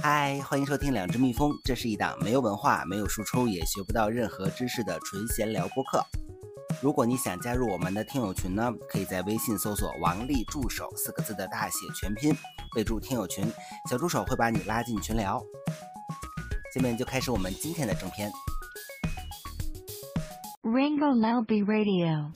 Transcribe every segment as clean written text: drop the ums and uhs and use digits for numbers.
嗨，欢迎收听两只蜜蜂，这是一档没有文化、没有输出，也学不到任何知识的纯闲聊播客。如果你想加入我们的听友群呢，可以在微信搜索王丽助手4个字的大写全拼，备注听友群，小助手会把你拉进群聊。下面就开始我们今天的正片。 Ringo Lalby Radio。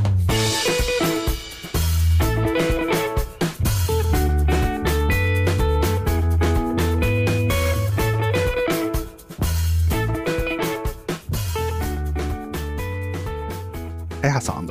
哎呀，嗓子！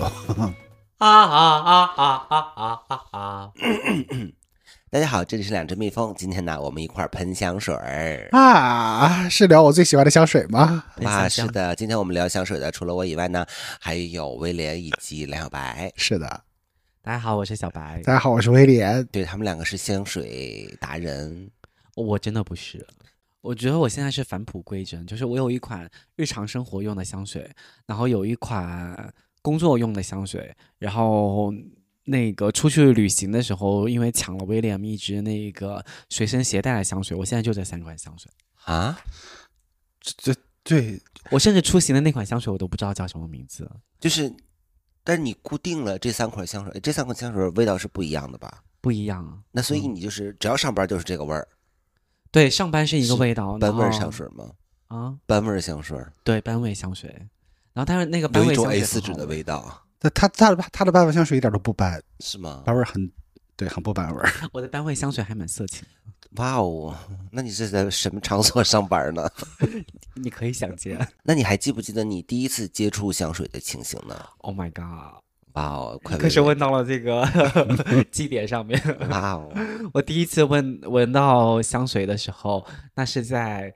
大家好，这里是两只蜜蜂，今天呢，我们一块喷香水儿啊，是聊我最喜欢的香水吗？ 哇，是的，今天我们聊香水的，除了我以外呢，还有威廉以及梁小白。 是的， 大家好，我是小白。 大家好，我是威廉。 对，他们两个是香水达人， 我真的不是。我觉得我现在是返璞归真，就是我有一款日常生活用的香水，然后有一款工作用的香水，然后那个出去旅行的时候，因为抢了威廉一支那个随身携带的香水，我现在就这3款香水啊。 对， 我甚至出行的那款香水我都不知道叫什么名字， 但是你固定了这3款香水，这3款香水味道是不一样的吧？ 不一样。 那所以你就是只要上班就是这个味儿。 对，上班是一个味道。 班味香水吗？ 啊， 班味香水。 对，班味香水。然后但是那个班味香水有一种 A4 纸的味道。 它的班味香水一点都不班， 是吗？ 班味很不班味。 我的班味香水还蛮色情。 哇哦，那你是在什么场所上班呢？ 你可以想见。 那你还记不记得你第一次接触香水的情形呢 ？Oh my god！ 哇哦，快可是问到了这个基点上面。 哇哦！ 我第一次闻到香水的时候，那是在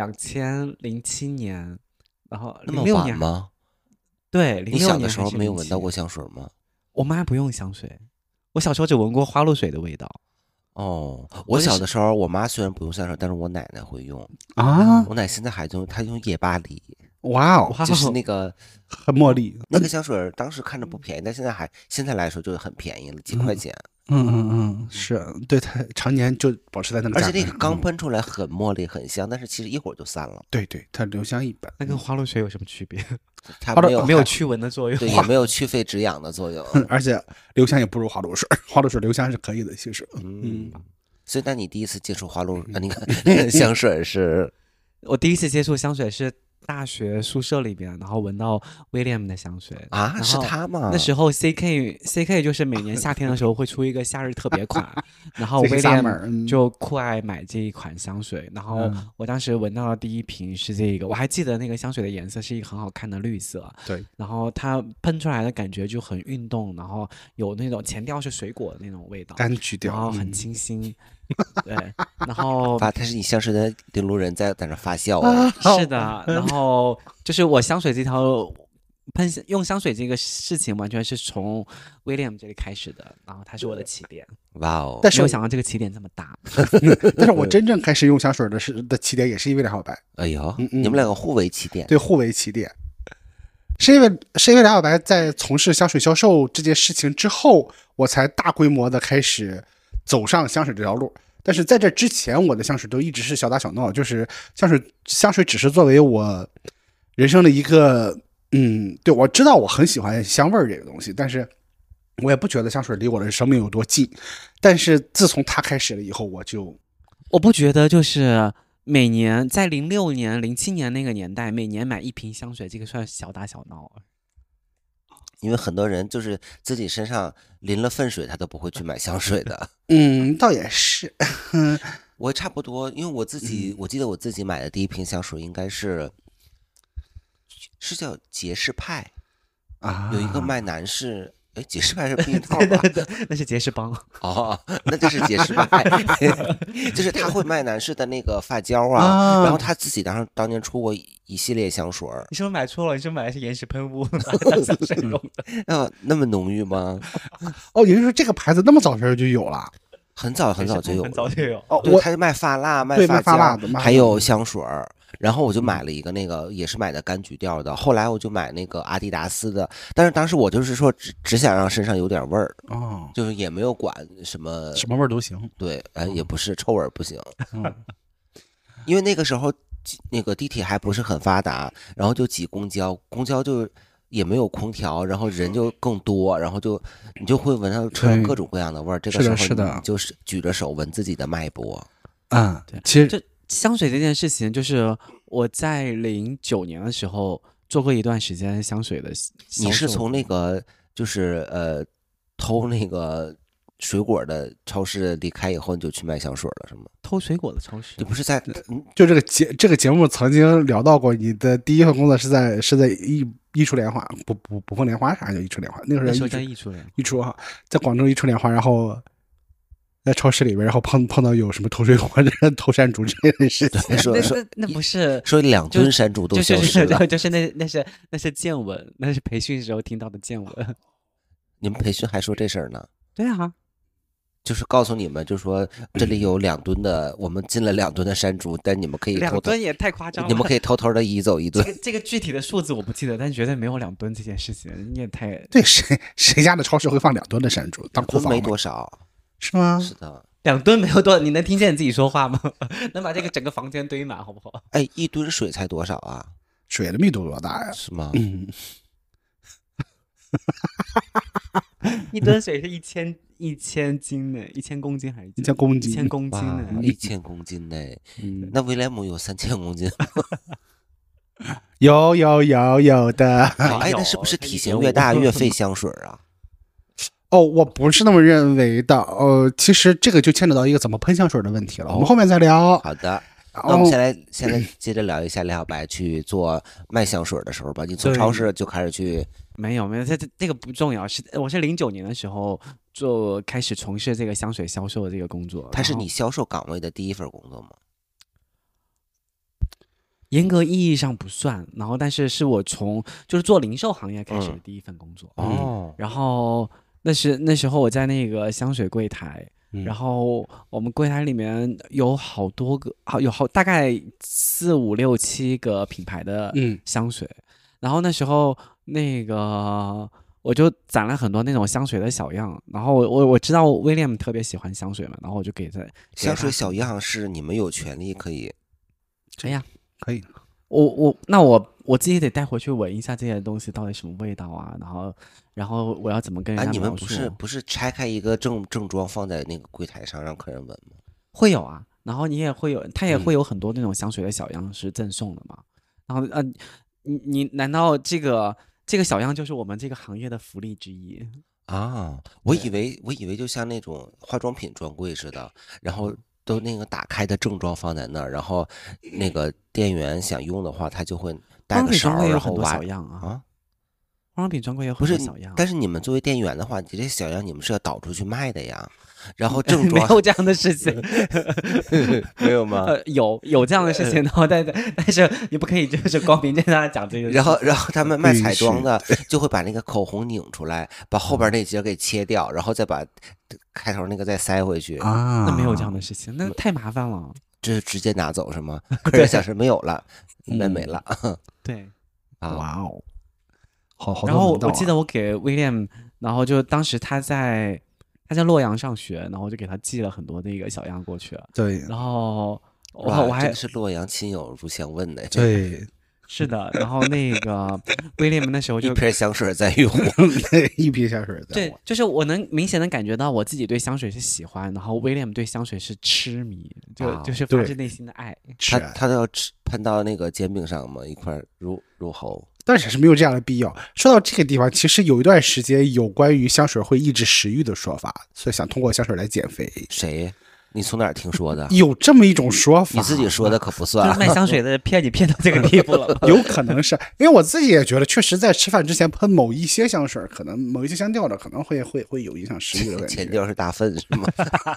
2007年，然后那么 06年晚吗？ 对，06年。 你小的时候没有闻到过香水吗？ 我妈不用香水，我小时候只闻过花露水的味道。 哦，我小的时候，我妈虽然不用香水，但是我奶奶会用啊。 我奶现在还用，她用叶巴黎。 哇哦， 就是那个很茉莉， 那个香水当时看着不便宜，但现在来说就很便宜了，几块钱。 是对，它常年就保持在那个价格。 而且那个刚喷出来很茉莉很香，但是其实一会儿就散了。 对，它留香一般。 那跟花露水有什么区别？ 它没有驱蚊的作用， 对，也没有去肺止痒的作用。 而且留香也不如花露水，花露水留香是可以的，其实。 所以那你第一次接触花露你看香水是？ 我第一次接触香水是大学宿舍里边，然后闻到威廉的香水啊，是他吗？ 那时候 CK 就是每年夏天的时候会出一个夏日特别款，然后威廉就酷爱买这一款香水，然后我当时闻到的第一瓶是这个，我还记得那个香水的颜色是一个很好看的绿色， 对， 然后它喷出来的感觉就很运动，然后有那种前调是水果的那种味道， 柑橘调， 然后很清新。对，然后他是你香水的领路人在那发酵是的，然后就是我香水这条用香水这个事情完全是从威廉这里开始的，然后它是我的起点。 哇哦！ 但是没有想到这个起点这么大。 但是我真正开始用香水的起点也是因为梁小白。 哎呦，你们两个互为起点。 对，互为起点。是因为梁小白在从事香水销售这件事情之后，我才大规模的开始走上香水这条路。但是在这之前，我的香水都一直是小打小闹，就是香水只是作为我人生的一个对，我知道我很喜欢香味这个东西，但是我也不觉得香水离我的生命有多近。但是自从它开始了以后， 我不觉得就是每年在06年、07年那个年代，每年买1瓶香水，这个算小打小闹。 因为很多人就是自己身上淋了粪水，他都不会去买香水的。 倒也是。 我差不多，因为我记得我自己买的第一瓶香水应该是叫杰士派啊， 有一个卖男士。杰士派是避孕套吧？ 对，那是杰士邦。 哦，那就是杰士派，就是他会卖男士的那个发胶啊，然后他自己当年出过一系列香水。 你是不是买错了？你是不是买的是岩石喷雾香水用的？那么浓郁吗？ 哦，也就是说这个牌子那么早就有了。 很早就有， 很早就有哦。对，他卖发蜡、卖发蜡的， 还有香水儿。然后我就买了一个那个，也是买的柑橘调的。后来我就买那个阿迪达斯的，但是当时我就是说只想让身上有点味儿，就是也没有管什么味儿都行。 对，也不是臭味儿不行。 因为那个时候那个地铁还不是很发达，然后就挤公交，公交就也没有空调，然后人就更多，然后你就会闻到车上各种各样的味儿。这个时候你就是举着手闻自己的脉搏。 对， 其实就香水这件事情，就是我在09年的时候做过一段时间香水的销售。 你是从那个就是偷那个水果的超市离开以后，你就去卖香水了是吗？ 偷水果的超市？ 你不是在就这个节目曾经聊到过，你的第一份工作是在益处莲花，不凤莲花啥叫益处莲花？那时候在益处莲花， 益处哈，在广州益处莲花，然后在超市里边，然后碰到有什么偷水果、偷山竹之类的事情。 那不是说2吨山竹都消失了， 就是那是见闻，那是培训时候听到的见闻。 你们培训还说这事儿呢？ 对啊。 就是告诉你们，就说这里有2吨的，我们进了2吨的山竹，但你们可以 2吨也太夸张了， 你们可以偷偷的移走1吨。 这个具体的数字我不记得，但绝对没有2吨这件事情，你也太对谁家的超市会放2吨的山竹当库房？ 没多少， 是吗？ 是的 ，2吨没有多，你能听见你自己说话吗？能把这个整个房间堆满，好不好？ 哎，1吨水才多少啊？ 水的密度多大呀？ 是吗 ？1吨水是1000斤呢，1000公斤还是 1000公斤 ？1000公斤呢 ？1000公斤呢？那威廉姆有3000公斤吗？ 有的。 哎，那是不是体型越大越费香水啊？ 哦，我不是那么认为的。其实这个就牵扯到一个怎么喷香水的问题了，我们后面再聊。 好的。那我们先来接着聊一下梁小白去做卖香水的时候吧。你从超市就开始去？ 没有，这个不重要。我是09年的时候开始从事这个香水销售的这个工作。 它是你销售岗位的第一份工作吗？ 严格意义上不算，然后但是我就是做零售行业开始的第一份工作。然后那时候我在那个香水柜台。然后我们柜台里面有好多个，大概4、5、6、7个品牌的香水。然后那时候那个我就攒了很多那种香水的小样。然后我知道威廉姆特别喜欢香水嘛，然后我就给他香水小样是你们有权利可以？ 哎呀， 可以。 那我自己得带回去闻一下这些东西到底什么味道啊，然后我要怎么跟人家描述？ 你们不是拆开一个正装放在那个柜台上让客人闻吗？ 会有啊，然后他也会有很多那种香水的小样是赠送的嘛。然后你难道这个小样就是我们这个行业的福利之一啊？我以为就像那种化妆品专柜似的，然后都那个打开的正装放在那儿，然后那个店员想用的话，他就会带个勺，然后挖啊。化妆品专柜有很多小样， 但是你们作为店员的话，你这小样你们是要导出去卖的呀。然后正装没有这样的事情， 没有吗？ 有这样的事情，然后但是你不可以就是光凭这样讲这个。 然后他们卖彩妆的就会把那个口红拧出来，把后边那节给切掉，然后再把开头那个再塞回去啊。 那没有这样的事情，那太麻烦了。 这是直接拿走是吗？客人想是没有了，没了。 对， 哇哦，好。 然后我记得我给威廉，然后就当时他在洛阳上学，然后我就给他寄了很多那个小样过去。 对， 然后我还真是洛阳亲友如相问的。 对， 是的。然后那个威廉姆那时候就一瓶香水在用， 一瓶香水在用。 对，就是我能明显的感觉到我自己对香水是喜欢，然后威廉姆对香水是痴迷，就是发自内心的爱。 他都要喷到那个煎饼上吗？一块入喉。 但是没有这样的必要。说到这个地方，其实有一段时间有关于香水会抑制食欲的说法，所以想通过香水来减肥。 谁？你从哪儿听说的？ 有这么一种说法， 你自己说的可不算。 卖香水的骗你骗到这个地步了有可能是因为我自己也觉得，确实在吃饭之前喷某一些香水，可能某一些香调的可能会有影响食欲的问题。 前调是大粪是吗？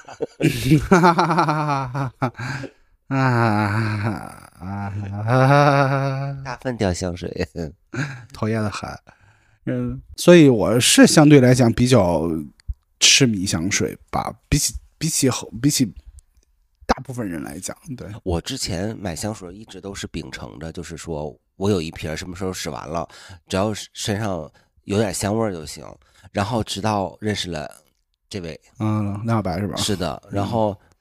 大粪调香水， 讨厌的很。所以我是相对来讲比较痴迷香水吧，比起大部分人来讲。对， 我之前买香水一直都是秉承着，就是说我有一瓶什么时候使完了，只要身上有点香味就行。然后直到认识了这位， 梁小白是吧？ 是的，然后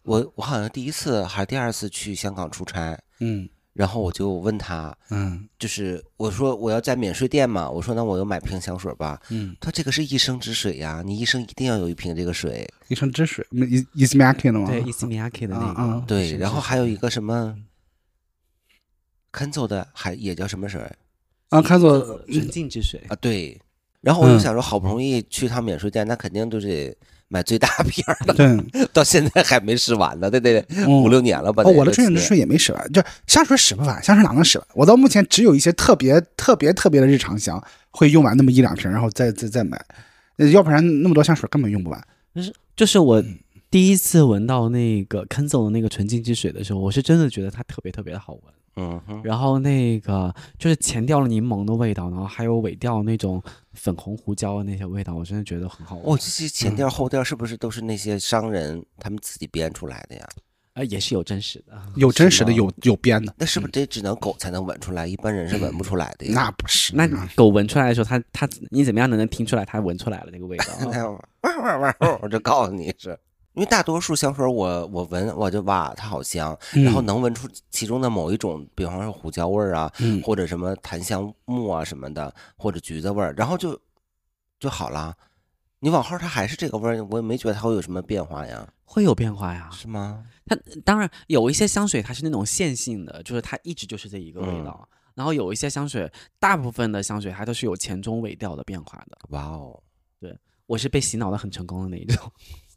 我好像第一次还是第二次去香港出差，然后我就问他，就是我说我要在免税店嘛，我说那我要买瓶香水吧，他这个是一生之水呀，你一生一定要有一瓶这个水， 一生之水，Ismiyake 的吗？ 对，Ismiyake 的那个， 对，然后还有一个什么 Kenzo 的，还也叫什么水 ，Kenzo 纯净之水啊，对。然后我就想说，好不容易去趟免税店，那肯定都是买最大瓶的。 对， 到现在还没使完呢，对，5、6年了吧？ 我的春之水也没使完，就香水使不完，香水哪能使完？我到目前只有一些特别的日常香会用完那么1、2瓶，然后再买，要不然那么多香水根本用不完。 就是我第一次闻到那个 Kenzo 的那个纯净之水的时候，我是真的觉得它特别的好闻。然后那个就是前调了柠檬的味道，然后还有尾调那种粉红胡椒的那些味道，我真的觉得很好闻。 这些前调后调是不是都是那些商人他们自己编出来的呀？ 也是有真实的， 有真实的，有编的。 那是不是这只能狗才能闻出来，一般人是闻不出来的呀？ 那不是， 那狗闻出来的时候，它你怎么样能听出来它闻出来了那个味道？ 我就告诉你是。因为大多数香水我闻我就哇它好香，然后能闻出其中的某一种，比方说胡椒味儿啊，或者什么檀香木啊什么的，或者橘子味儿，然后就好了。你往后它还是这个味儿，我也没觉得它会有什么变化呀。 会有变化呀？ 是吗？ 它当然有一些香水它是那种线性的，就是它一直就是这一个味道。然后有一些香水，大部分的香水它都是有前中尾调的变化的。 哇哦， 对，我是被洗脑的很成功的那一种。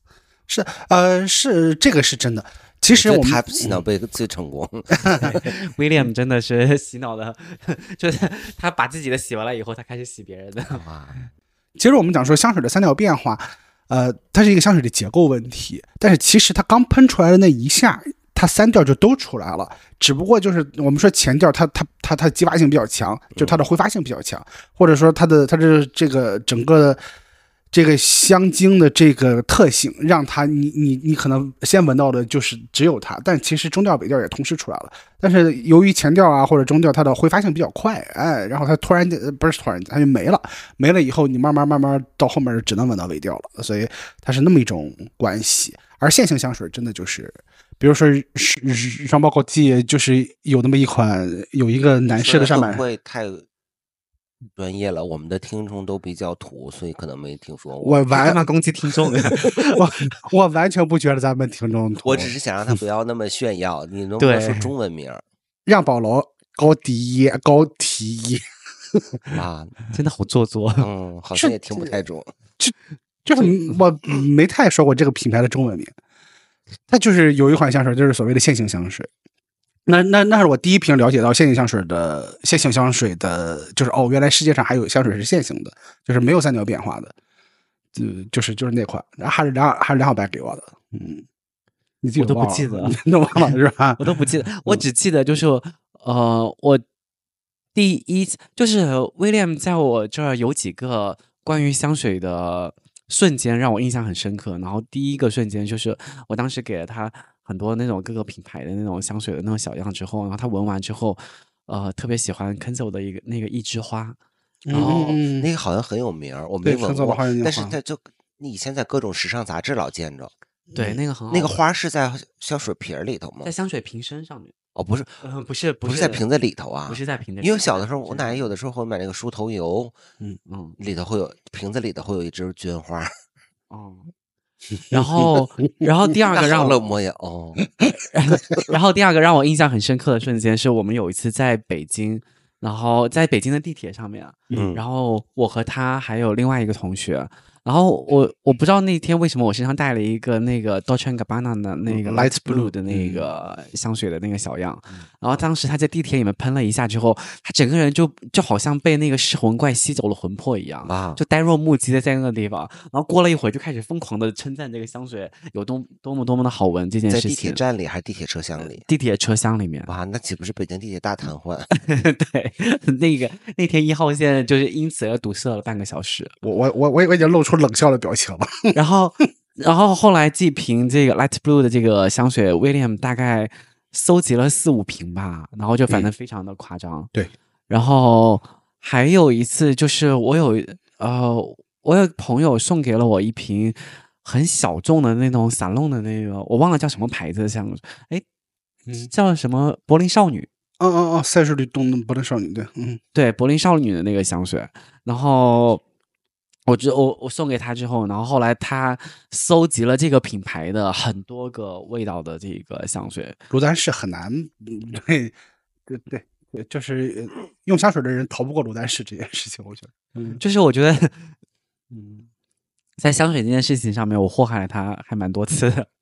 是这个是真的。其实他洗脑被最成功 ，William 真的是洗脑的，就是他把自己的洗完了以后，他开始洗别人的。 其实我们讲说香水的3调变化，它是一个香水的结构问题，但是其实它刚喷出来的那一下，它3调就都出来了，只不过就是我们说前调它激发性比较强，就它的挥发性比较强，或者说它的这个整个这个香精的这个特性，让它你可能先闻到的就是只有它，但其实中调尾调也同时出来了。但是由于前调啊或者中调它的挥发性比较快，然后它突然它就没了以后，你慢慢到后面只能闻到尾调了，所以它是那么一种关系。而线性香水真的就是，比如说双胞高记，就是有那么一款，有一个男士的上面会不会太专业了，我们的听众都比较土，所以可能没听说过。 我干嘛攻击听众呀？ 我完全不觉得咱们听众土， 我只是想让他不要那么炫耀。你能不能说中文名？ 让保罗高迪高提啊， 真的好做作。 好像也听不太懂。 就是我没太说过这个品牌的中文名。它就是有一款香水，就是所谓的线性香水。那是我第一瓶了解到线性香水的，就是原来世界上还有香水是线性的，就是没有3调变化的，就是那款，然后还是梁小白给我的，你自己我都不记得， 那忘了是吧？ 我都不记得，我只记得就是我第一就是 William 在我这儿有几个关于香水的瞬间让我印象很深刻，然后第一个瞬间就是我当时给了他很多那种各个品牌的那种香水的那种小样之后，然后他闻完之后，特别喜欢 Kenzo 的那个一枝花，然后那个好像很有名，我没闻过，但是你以前在各种时尚杂志老见着。 对，那个很好。 那个花是在香水瓶里头吗？ 在香水瓶身上面。 不是，不是在瓶子里头啊， 不是在瓶子里。 因为小的时候，我奶奶有的时候会买那个梳头油，里头会有瓶子里头会有一支绢花。 然后第二个让我摸眼然后第二个让我印象很深刻的瞬间是我们有一次在北京，然后在北京的地铁上面，然后我和他还有另外一个同学。然后我不知道那天为什么我身上带了一个那个 Dolce & Gabbana 的那个 Light Blue 的那个香水的那个小样，然后当时他在地铁里面喷了一下之后，他整个人就好像被那个噬魂怪吸走了魂魄一样，就呆若木鸡的在那个地方。然后过了一会儿就开始疯狂的称赞这个香水有多么的好闻这件事情。 在地铁站里还是地铁车厢里？ 地铁车厢里面。 哇，那岂不是北京地铁大瘫痪？ 对，那天1号线就是因此而堵塞了半个小时。 我已经露出冷笑的表情了。 然后后来继凭这个 Light Blue 的这个香水 William 大概搜集了4、5瓶吧，然后就反正非常的夸张。 对， 然后还有一次就是我有朋友送给了我一瓶很小众的那种散弄的那个，我忘了叫什么牌子的香水，哎，叫什么柏林少女。 赛事里动的柏林少女，对， 对，柏林少女的那个香水，然后我送给他之后，然后后来他搜集了这个品牌的很多个味道的这个香水。 卢丹氏很难，对，就是用香水的人逃不过卢丹氏这件事情，我觉得， 就是我觉得，在香水这件事情上面，我祸害了他还蛮多次的。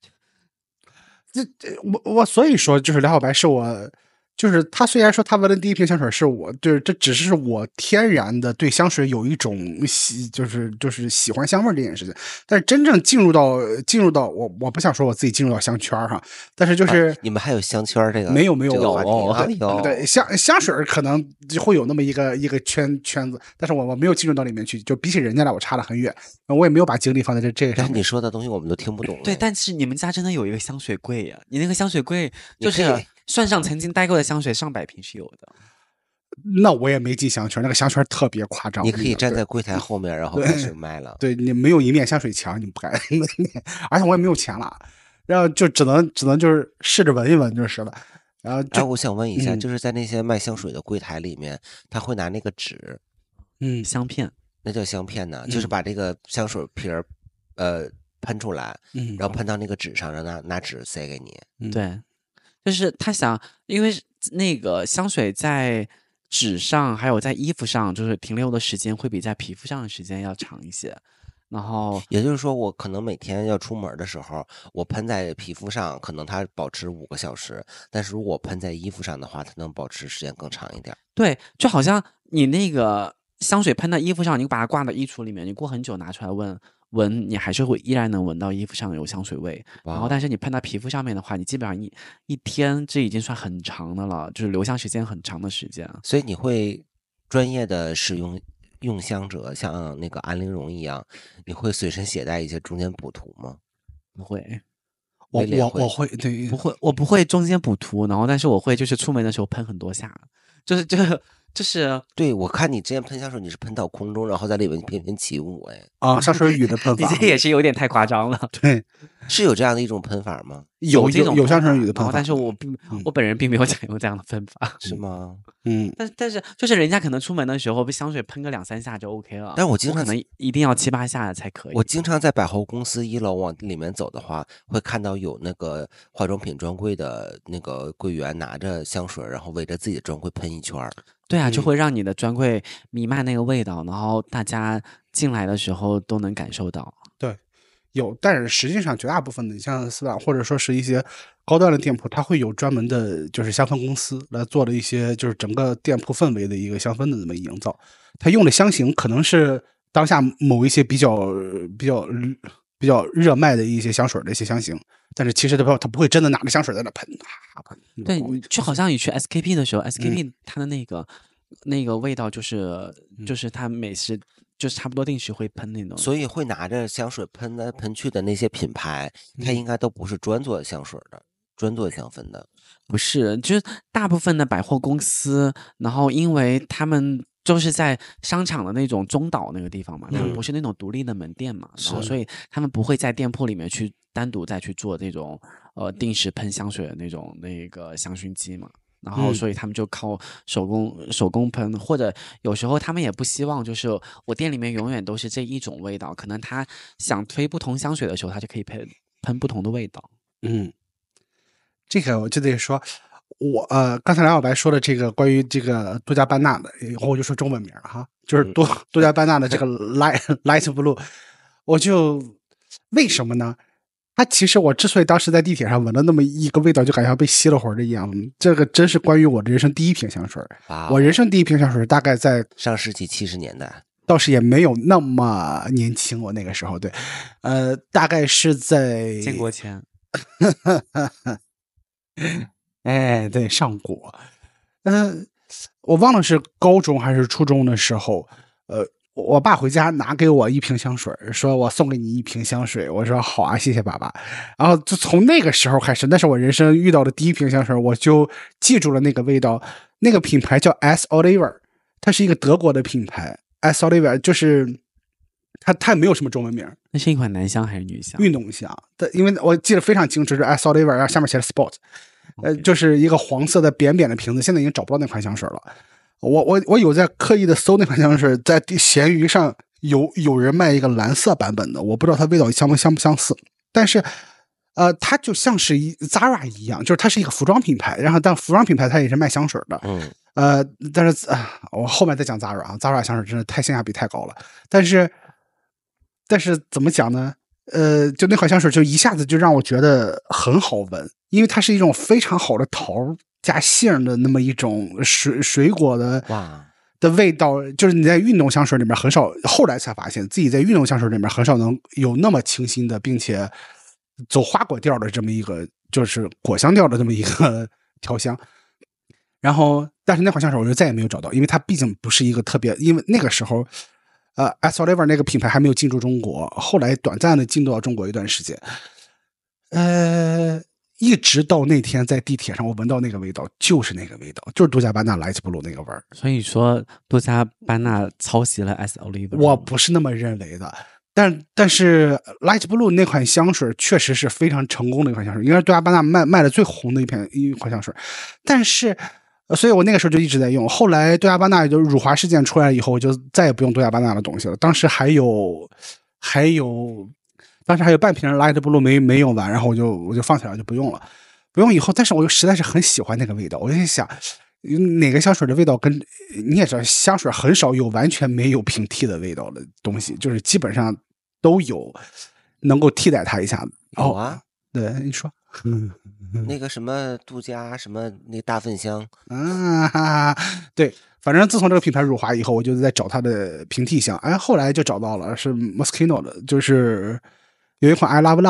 我所以说，就是梁小白是我。就是他虽然说他闻的第一瓶香水是我，就是这只是我天然的对香水有一种就是喜欢香味这件事情，但是真正进入到我不想说我自己进入到香圈哈，但是就是你们还有香圈这个没有对香水可能会有那么一个圈子，但是我没有进入到里面去，就比起人家来我差得很远，我也没有把精力放在这个上面。 你说的东西我们都听不懂。 对，但是你们家真的有一个香水柜呀，你那个香水柜就是算上曾经待过的香水，上百瓶是有的。 那我也没进香圈，那个香圈特别夸张。 你可以站在柜台后面，然后开始卖了。 对，你没有一面香水墙，你不敢。而且我也没有钱了，然后就只能就是试着闻一闻就是了。然后我想问一下，就是在那些卖香水的柜台里面，他会拿那个纸， 香片， 那叫香片呢，就是把这个香水瓶喷出来，然后喷到那个纸上，然后拿纸塞给你。 对。就是他想，因为那个香水在纸上还有在衣服上，就是停留的时间会比在皮肤上的时间要长一些。然后也就是说，我可能每天要出门的时候，我喷在皮肤上，可能它保持5个小时，但是如果喷在衣服上的话，它能保持时间更长一点。 对，就好像你那个香水喷到衣服上，你把它挂到衣橱里面，你过很久拿出来闻，你还是会依然能闻到衣服上有香水味。然后，但是你喷到皮肤上面的话，你基本上一天这已经算很长的了，就是留香时间很长的时间。 所以你会专业的使用香者，像那个安陵容一样，你会随身携带一些中间补涂吗？ 不会， 我会，对， 不会，我不会中间补涂，然后但是我会就是出门的时候喷很多下，就是对，我看你之前喷香水，你是喷到空中，然后在里面翩翩起舞， 香水雨的喷法， 你这也是有点太夸张了。 对， 是有这样的一种喷法吗？ 有这种香水雨的喷法， 但是我本人并没有采用这样的喷法， 是吗？ 但是就是人家可能出门的时候被香水喷个2-3下就 OK 了， 但我经常可能一定要7-8下才可以。 我经常在百货公司1楼往里面走的话，会看到有那个化妆品专柜的那个柜员拿着香水，然后围着自己的专柜喷一圈。 对啊，就会让你的专柜弥漫那个味道，然后大家进来的时候都能感受到。 对，有，但是实际上绝大部分的，像丝袜或者说是一些高端的店铺，它会有专门的，就是香氛公司来做的一些，就是整个店铺氛围的一个香氛的这么营造。它用的香型可能是当下某一些比较热卖的一些香水的一些香型，但是其实它不会真的拿着香水在那喷。 对，就好像你去 SKP 的时候，SKP 它的那个味道就是它每次就是差不多定时会喷那种， 所以会拿着香水喷来喷去的那些品牌，它应该都不是专做香水的，专做香氛的。 不是，就是大部分的百货公司，然后因为他们就是在商场的那种中岛那个地方嘛，他们不是那种独立的门店嘛，然后所以他们不会在店铺里面去单独再去做这种定时喷香水的那个香薰机嘛。然后，所以他们就靠手工喷，或者有时候他们也不希望，就是我店里面永远都是这一种味道。可能他想推不同香水的时候，他就可以喷不同的味道。 这个我就得说，我刚才梁小白说的这个关于这个多加班纳的，以后我就说中文名了哈，就是多加班纳的这个 light blue， 我就为什么呢？它其实我之所以当时在地铁上闻了那么一个味道，就感觉像被吸了魂的一样，这个真是关于我的人生第一瓶香水。我人生第一瓶香水大概在上世纪70年代， 倒是也没有那么年轻，我那个时候对，大概是在建国前， 哎，对，上过，我忘了是高中还是初中的时候，我爸回家拿给我一瓶香水，说我送给你一瓶香水，我说好啊，谢谢爸爸。然后就从那个时候开始，那是我人生遇到的第一瓶香水，我就记住了那个味道。那个品牌叫 S. Oliver， 它是一个德国的品牌。S. Oliver 就是它没有什么中文名。 那是一款男香还是女香？ 运动香的，因为我记得非常清楚，是 S Oliver， 然后下面写的 Sport，就是一个黄色的扁扁的瓶子，现在已经找不到那款香水了。我有在刻意的搜那款香水，在闲鱼上有人卖一个蓝色版本的，我不知道它味道相不相似，但是它就像是Zara 一样，就是它是一个服装品牌，然后但服装品牌它也是卖香水的，但是我后面再讲 Zara 啊，Zara 香水真的性价比太高了，但是怎么讲呢？就那款香水就一下子就让我觉得很好闻，因为它是一种非常好的桃加杏的那么一种水果的味道，就是你在运动香水里面很少，后来才发现自己在运动香水里面很少能有那么清新的，并且走花果调的这么一个，就是果香调的这么一个调香。然后，但是那款香水我就再也没有找到，因为它毕竟不是一个特别，因为那个时候。S Oliver 那个品牌还没有进驻中国，后来短暂的进入到中国一段时间，一直到那天在地铁上我闻到那个味道，就是那个味道，就是杜嘉班纳 Light Blue 那个味儿。 所以说杜嘉班纳抄袭了 S Oliver， 我不是那么认为的，但是 Light Blue 那款香水确实是非常成功的一款香水，应该是杜嘉班纳卖的最红的一款香水，但是。所以我那个时候就一直在用，后来杜嘉班纳就辱华事件出来以后，我就再也不用杜嘉班纳的东西了。当时还有半瓶 Light Blue 没用完，然后我就放起来就不用了。不用以后，但是我又实在是很喜欢那个味道，我就在想哪个香水的味道跟你也知道，香水很少有完全没有平替的味道的东西，就是基本上都有能够替代它一下子。 有啊， 对，你说。 那个什么杜嘉什么那个大芬香对，反正自从这个品牌辱华以后，我就在找它的平替香，后来就找到了，是 Moschino 的，就是有一款 I Love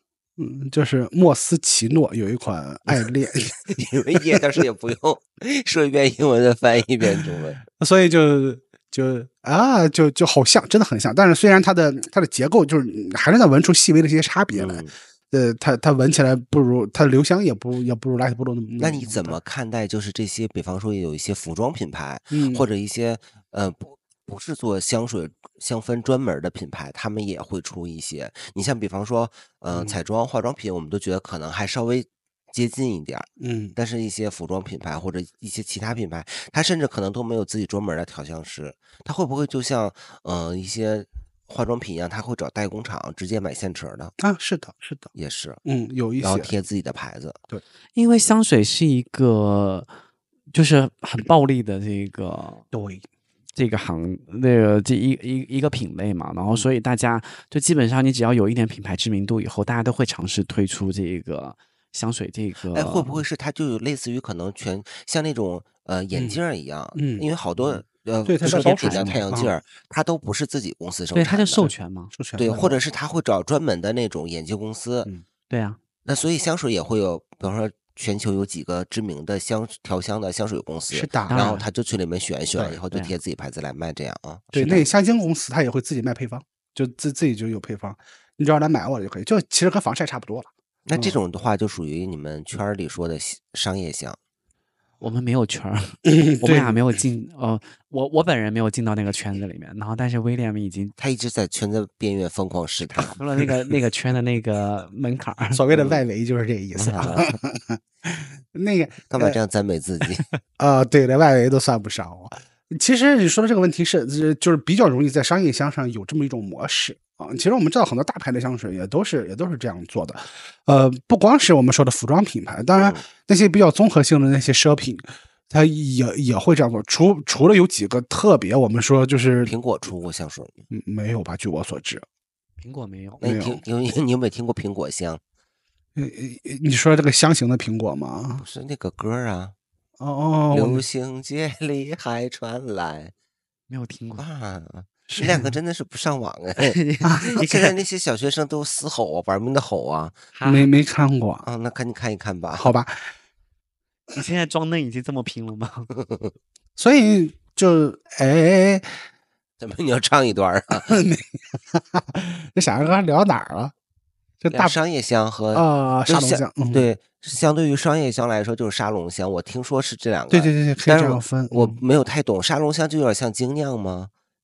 Love，就是莫斯奇诺有一款爱恋， 因为叶当时也不用说一遍英文的翻译一遍中文， 所以就好像，真的很像，但是虽然它的结构就是还是能闻出细微的一些差别来。它闻起来不如它的留香也不如 Light Blue 那你怎么看待就是这些，比方说有一些服装品牌，或者一些不是做香水香氛专门的品牌，他们也会出一些。你像比方说彩妆化妆品，我们都觉得可能还稍微接近一点，但是一些服装品牌或者一些其他品牌，它甚至可能都没有自己专门的调香师，它会不会就像一些化妆品一样，他会找代工厂直接买现成的啊？是的， 也是， 有一些， 然后贴自己的牌子。 对， 因为香水是一个就是很暴利的这个一个品类嘛，然后所以大家就基本上你只要有一点品牌知名度以后，大家都会尝试推出这个香水这个。 会不会是它就有类似于可能像那种眼镜一样？因为好多。 对，它说点的太阳镜它都不是自己公司生产的， 对，它就授权嘛， 对，或者是他会找专门的那种眼镜公司， 对啊。 那所以香水也会有，比方说全球有几个知名的调香的香水公司， 是的， 然后他就去里面选以后就贴自己牌子来卖，这样啊。 对，那香精公司他也会自己卖配方，就自己就有配方，你只要来买我就可以，就其实跟防晒差不多了。 那这种的话就属于你们圈里说的商业香。 我们没有圈儿，我们俩没有进我本人没有进到那个圈子里面，然后但是威廉已经他一直在圈子边缘疯狂试探， 除了那个圈的那个门槛儿， 所谓的外围就是这个意思。那个干嘛这样赞美自己对的，外围都算不上。其实你说的这个问题就是比较容易在商业香上有这么一种模式啊。其实我们知道很多大牌的香水也都是这样做的，不光是我们说的服装品牌，当然那些比较综合性的那些奢品，它也会这样做。除了有几个特别，我们说就是苹果出过香水吗？ 没有吧？据我所知， 苹果没有。 那你有没有听过苹果香？ 你说这个香型的苹果吗？ 不是那个歌啊。 流行街里还传来， 没有听过啊！你两个真的是不上网哎！现在那些小学生都嘶吼啊，玩命的吼啊！ 没看过啊，那赶紧看一看吧。 好吧， 你现在装嫩已经这么拼了吗？ 所以就怎么你要唱一段啊？ 这小哥聊哪儿了？这大商业香和沙龙香， 对，相对于商业香来说，就是沙龙香。我听说是这两个， 对，可以这样分。 我没有太懂，沙龙香就有点像精酿吗？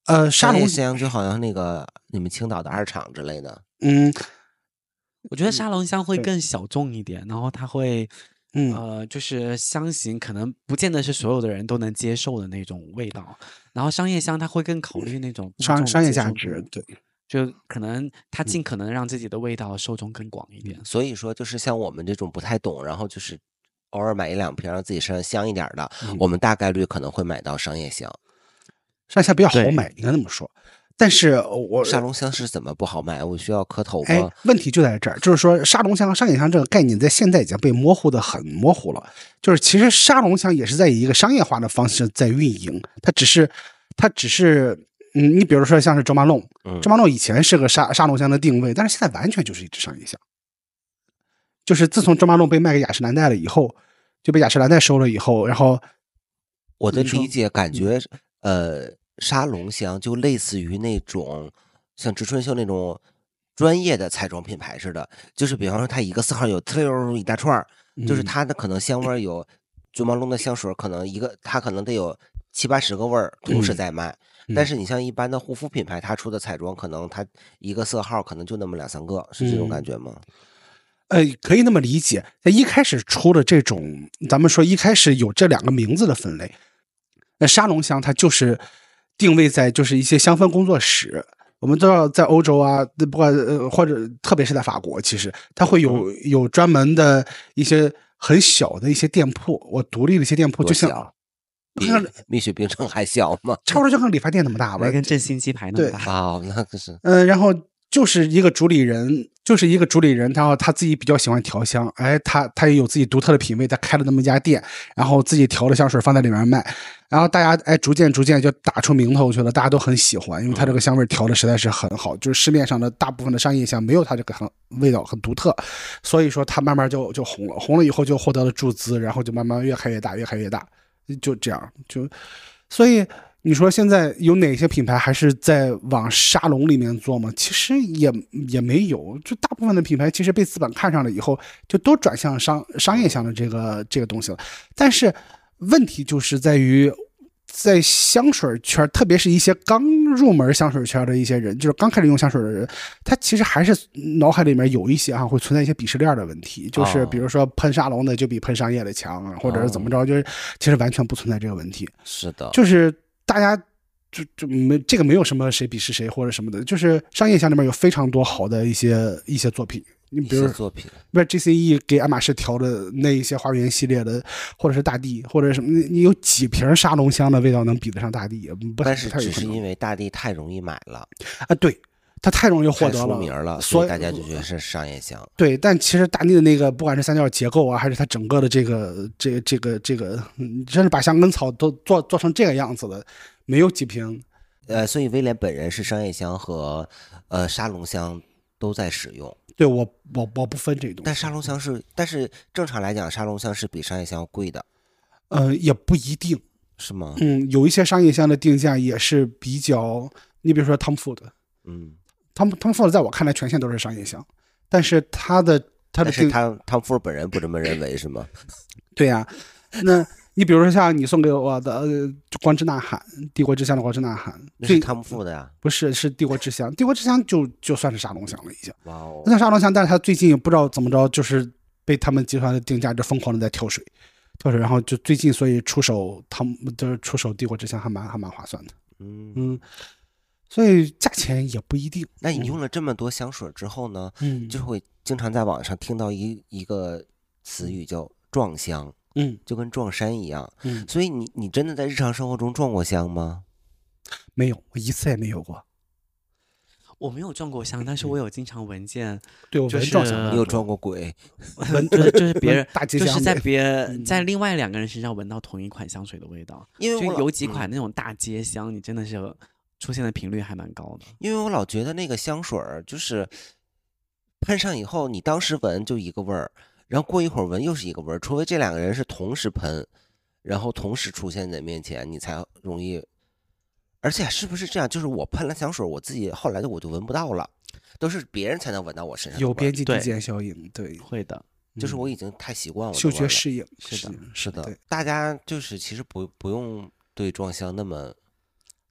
沙龙香就好像那个你们青岛的二厂之类的。 我觉得沙龙香会更小众一点，然后它会，就是香型可能不见得是所有的人都能接受的那种味道，然后商业香它会更考虑那种商业价值，对， 就可能它尽可能让自己的味道受众更广一点。 所以说，就是像我们这种不太懂，然后就是偶尔买1-2瓶，让自己身上香一点的，我们大概率可能会买到商业香。 商业香比较好买，应该那么说。但是沙龙香是怎么不好买？我需要磕头吗？ 问题就在这儿，就是说沙龙香和商业香这个概念在现在已经被模糊的很模糊了。就是其实沙龙香也是在以一个商业化的方式在运营，它只是，你比如说像是周马龙，周马龙以前是个沙龙香的定位，但是现在完全就是一支商业香。就是自从周马龙被卖给雅诗兰黛了以后，就被雅诗兰黛收了以后，然后我的理解感觉，沙龙香就类似于那种像植村秀那种专业的彩妆品牌似的，就是比方说它一个色号有特一大串，就是它的可能香味有祖马龙的香水，可能它可能得有70-80个味儿同时在卖。但是你像一般的护肤品牌，它出的彩妆可能它一个色号可能就那么2-3个，是这种感觉吗？ 可以那么理解。在一开始出的这种，咱们说一开始有这2个名字的分类，那沙龙香它就是定位在就是一些香氛工作室。我们都知道在欧洲啊，不管或者特别是在法国，其实它会有专门的一些很小的一些店铺，我独立的一些店铺，就像比蜜雪冰城还小吗？ 差不多就跟理发店那么大吧， 跟振兴鸡排那么大。 哦，那可是。 然后就是一个主理人，然后他自己比较喜欢调香，他也有自己独特的品味，他开了那么一家店，然后自己调的香水放在里面卖，然后大家逐渐就打出名头去了，大家都很喜欢，因为他这个香味调的实在是很好，就是市面上的大部分的商业香没有他这个味道很独特，所以说他慢慢就红了以后就获得了注资，然后就慢慢越开越大，就这样所以。你说现在有哪些品牌还是在往沙龙里面做吗？其实也没有，就大部分的品牌其实被资本看上了以后，就都转向商业香的这个东西了。但是问题就是在于，在香水圈，特别是一些刚入门香水圈的一些人，就是刚开始用香水的人，他其实还是脑海里面有一些会存在一些鄙视链的问题，就是比如说喷沙龙的就比喷商业的强，或者是怎么着，就是其实完全不存在这个问题。 是的， 就是大家就没有什么谁鄙视谁或者什么的，就是商业香里面有非常多好的一些作品。你比如作品， 不是 GCE 给爱马仕调的那一些花园系列的，或者是大地，或者什么，你有几瓶沙龙香的味道能比得上大地？ 但是只是因为大地太容易买了啊，对，它太容易获得了，出名了，所以大家就觉得是商业香。 对，但其实大地的那个，不管是三角结构啊，还是它整个的这个，甚至把香根草都做成这个样子的，没有几瓶。 所以威廉本人是商业香和沙龙香都在使用。 对，我不分这种。 但沙龙香但是正常来讲，沙龙香是比商业香贵的。 也不一定是吗？ 有一些商业香的定价也是比较，你比如说 Tom Ford，Tom Ford 在我看来全线都是商业香，但是但是 Tom Ford 本人不这么认为是吗？ 对呀，那你比如说像你送给我的光之呐喊，帝国之香的光之呐喊， 那是汤姆富的呀？ 不是，是帝国之香。帝国之香就算是沙龙香了已经。 哇哦， 那沙龙香，但是他最近不知道怎么着，就是被他们集团的定价就疯狂的在跳水，然后就最近所以出手帝国之香还蛮划算的。所以价钱也不一定。 那你用了这么多香水之后呢？就会经常在网上听到一个词语叫撞香。就跟撞衫一样。所以你真的在日常生活中撞过香吗？ 没有，我一次也没有过。 我没有撞过香，但是我有经常闻见。 对，我闻撞香。 你有撞过鬼？ 就是别人大就是在另外2个人身上闻到同一款香水的味道。 因为就有几款那种大街香，你真的是出现的频率还蛮高的。 因为我老觉得那个香水就是喷上以后，你当时闻就一个味儿。然后过一会儿闻又是一个味儿，除非这2个人是同时喷，然后同时出现在面前，你才容易。而且是不是这样？就是我喷了香水，我自己后来我就闻不到了，都是别人才能闻到我身上的味儿。 有边际递减效应，对， 会的。 就是我已经太习惯了嗅觉适应。 是的。 大家就是其实不用对撞香那么。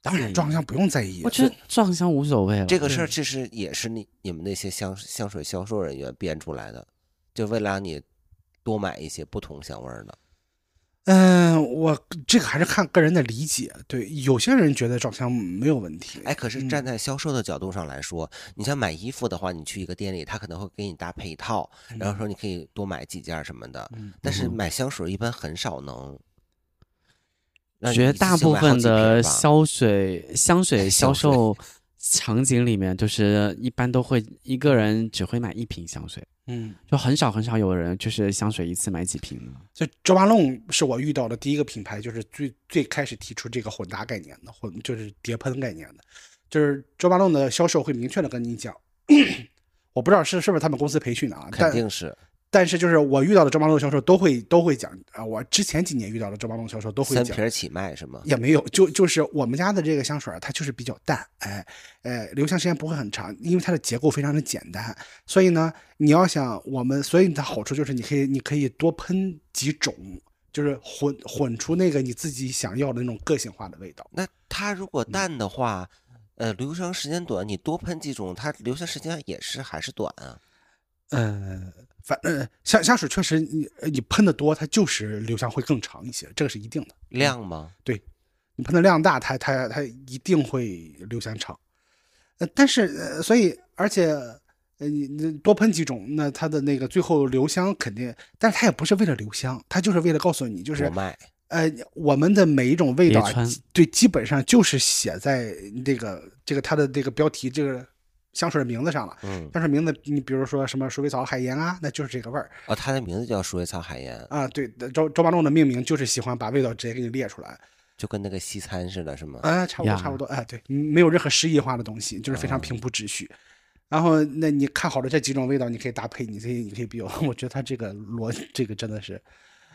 当然撞香不用在意， 我觉得撞香无所谓了。 这个事儿其实也是你们那些香水销售人员编出来的，就为了让你多买一些不同香味的。 我这个还是看个人的理解。对，有些人觉得撞香没有问题。 可是站在销售的角度上来说，你像买衣服的话，你去一个店里，他可能会给你搭配一套，然后说你可以多买几件什么的。但是买香水一般很少能。 觉得大部分的香水销售场景里面，就是一般都会一个人只会买一瓶香水。就很少有人就是香水一次买几瓶的。 所以周巴龙是我遇到的第一个品牌，就是最开始提出这个混搭概念的，就是叠喷概念的。就是周巴龙的销售会明确的跟你讲，我不知道是不是他们公司培训的啊， 肯定是。 但是就是我遇到的周巴龙销售都会讲啊，我之前几年遇到的周巴龙销售都会讲。 三瓶起卖是吗？ 也没有，就是我们家的这个香水它就是比较淡，留香时间不会很长，因为它的结构非常的简单，所以呢，你要想所以它好处就是你可以多喷几种，就是混出那个你自己想要的那种个性化的味道。 那它如果淡的话，留香时间短，你多喷几种，它留香时间还是短啊。 反正香水确实你喷的多，它就是留香会更长一些，这个是一定的。 量吗？ 对，你喷的量大，它一定会留香长。但是所以而且你多喷几种，那它的那个最后留香肯定，但是它也不是为了留香，它就是为了告诉你，就是我们的每一种味道对，基本上就是写在这个它的这个标题这个香水的名字上了。香水名字你比如说什么鼠尾草海盐啊，那就是这个味儿。 它的名字叫鼠尾草海盐啊。对，周巴龙的命名就是喜欢把味道直接给你列出来， 就跟那个西餐似的，是吗？ 差不多。对，没有任何诗意化的东西，就是非常平铺直叙。然后那你看好了这几种味道，你可以搭配，你可以比较。我觉得它这个这个真的是，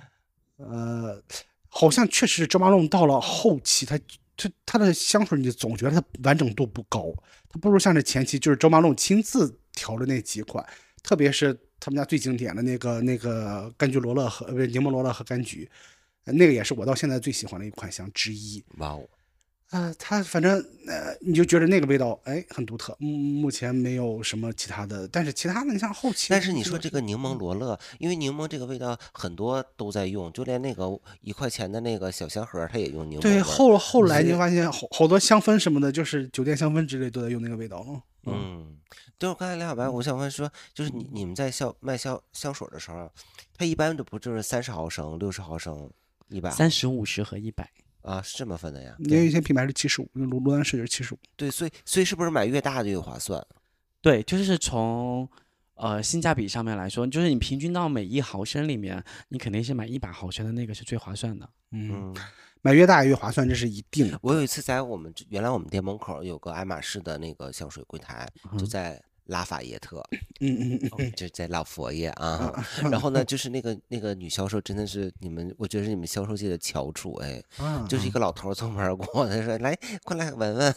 好像确实周巴龙到了后期，它的香水你总觉得它完整度不高，它不如像是前期就是周巴龙亲自调的那几款，特别是他们家最经典的那个柑橘罗勒和柠檬罗勒和柑橘，那个也是我到现在最喜欢的一款香之一。 哇哦！ 它反正你就觉得那个味道很独特。目前没有什么其他的，但是其他的你像后期， 但是你说这个柠檬罗勒，因为柠檬这个味道很多都在用，就连那个1块钱的那个小香盒，它也用柠檬。 对，后来你发现好多香氛什么的，就是酒店香氛之类都在用那个味道了。 就是刚才梁小白，我想问说，就是你们在卖香水的时候，它一般都不就是30毫升、60毫升、100、 30、50和100。 是这么分的呀？ 也有一些品牌是75，罗丹氏是75。 对，所以是不是买越大的越划算？ 对，就是从性价比上面来说，就是你平均到每1毫升里面，你肯定是买100毫升的那个是最划算的。 买越大越划算，这是一定的。 我有一次在原来我们店门口有个爱马仕的那个香水柜台，就在拉法耶特，就是在老佛爷啊。然后呢，就是那个女销售真的是我觉得是你们销售界的翘楚，就是一个老头从门而过，他说：“来，快来闻闻。”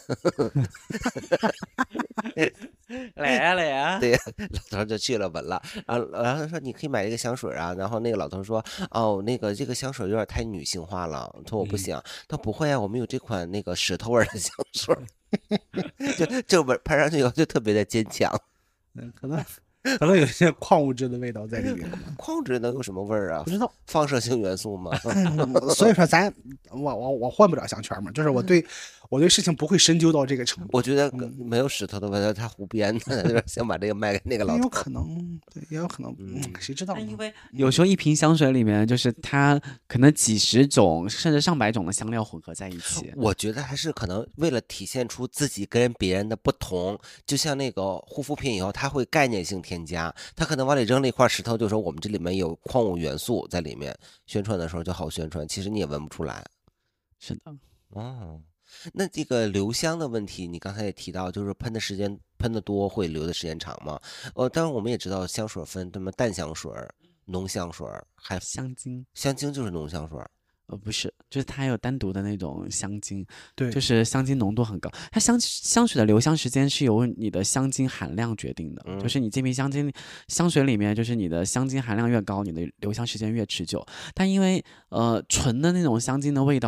来呀！ 对，老头就去了闻了，然后他说：“你可以买这个香水啊。”然后那个老头说：“哦，这个香水有点太女性化了。”他说：“我不行。”他说：“不会啊，我们有这款那个石头味的香水。”就闻拍上去以后就特别的坚强。 可能有些矿物质的味道在里面。 矿物质能有什么味儿啊？ 不知道， 放射性元素吗？ 所以说我混不了香圈嘛，就是我对事情不会深究到这个程度。 我觉得没有石头的味道，他胡编的，就是想把这个卖给那个老头。 也有可能，对，也有可能，谁知道？ 因为有时候一瓶香水里面就是它可能几十种甚至上百种的香料混合在一起。 我觉得还是可能为了体现出自己跟别人的不同，就像那个护肤品以后，它会概念性添加，它可能往里扔了一块石头，就说我们这里面有矿物元素在里面，宣传的时候就好宣传，其实你也闻不出来。 是的。 那这个留香的问题，你刚才也提到，就是喷的多会留的时间长吗？当然我们也知道香水分什么淡香水、浓香水，还香精就是浓香水。 不是，就是它有单独的那种香精， 对， 就是香精浓度很高。它香水的留香时间是由你的香精含量决定的，就是你这瓶香水里面，就是你的香精含量越高，你的留香时间越持久。但因为纯的那种香精的味道，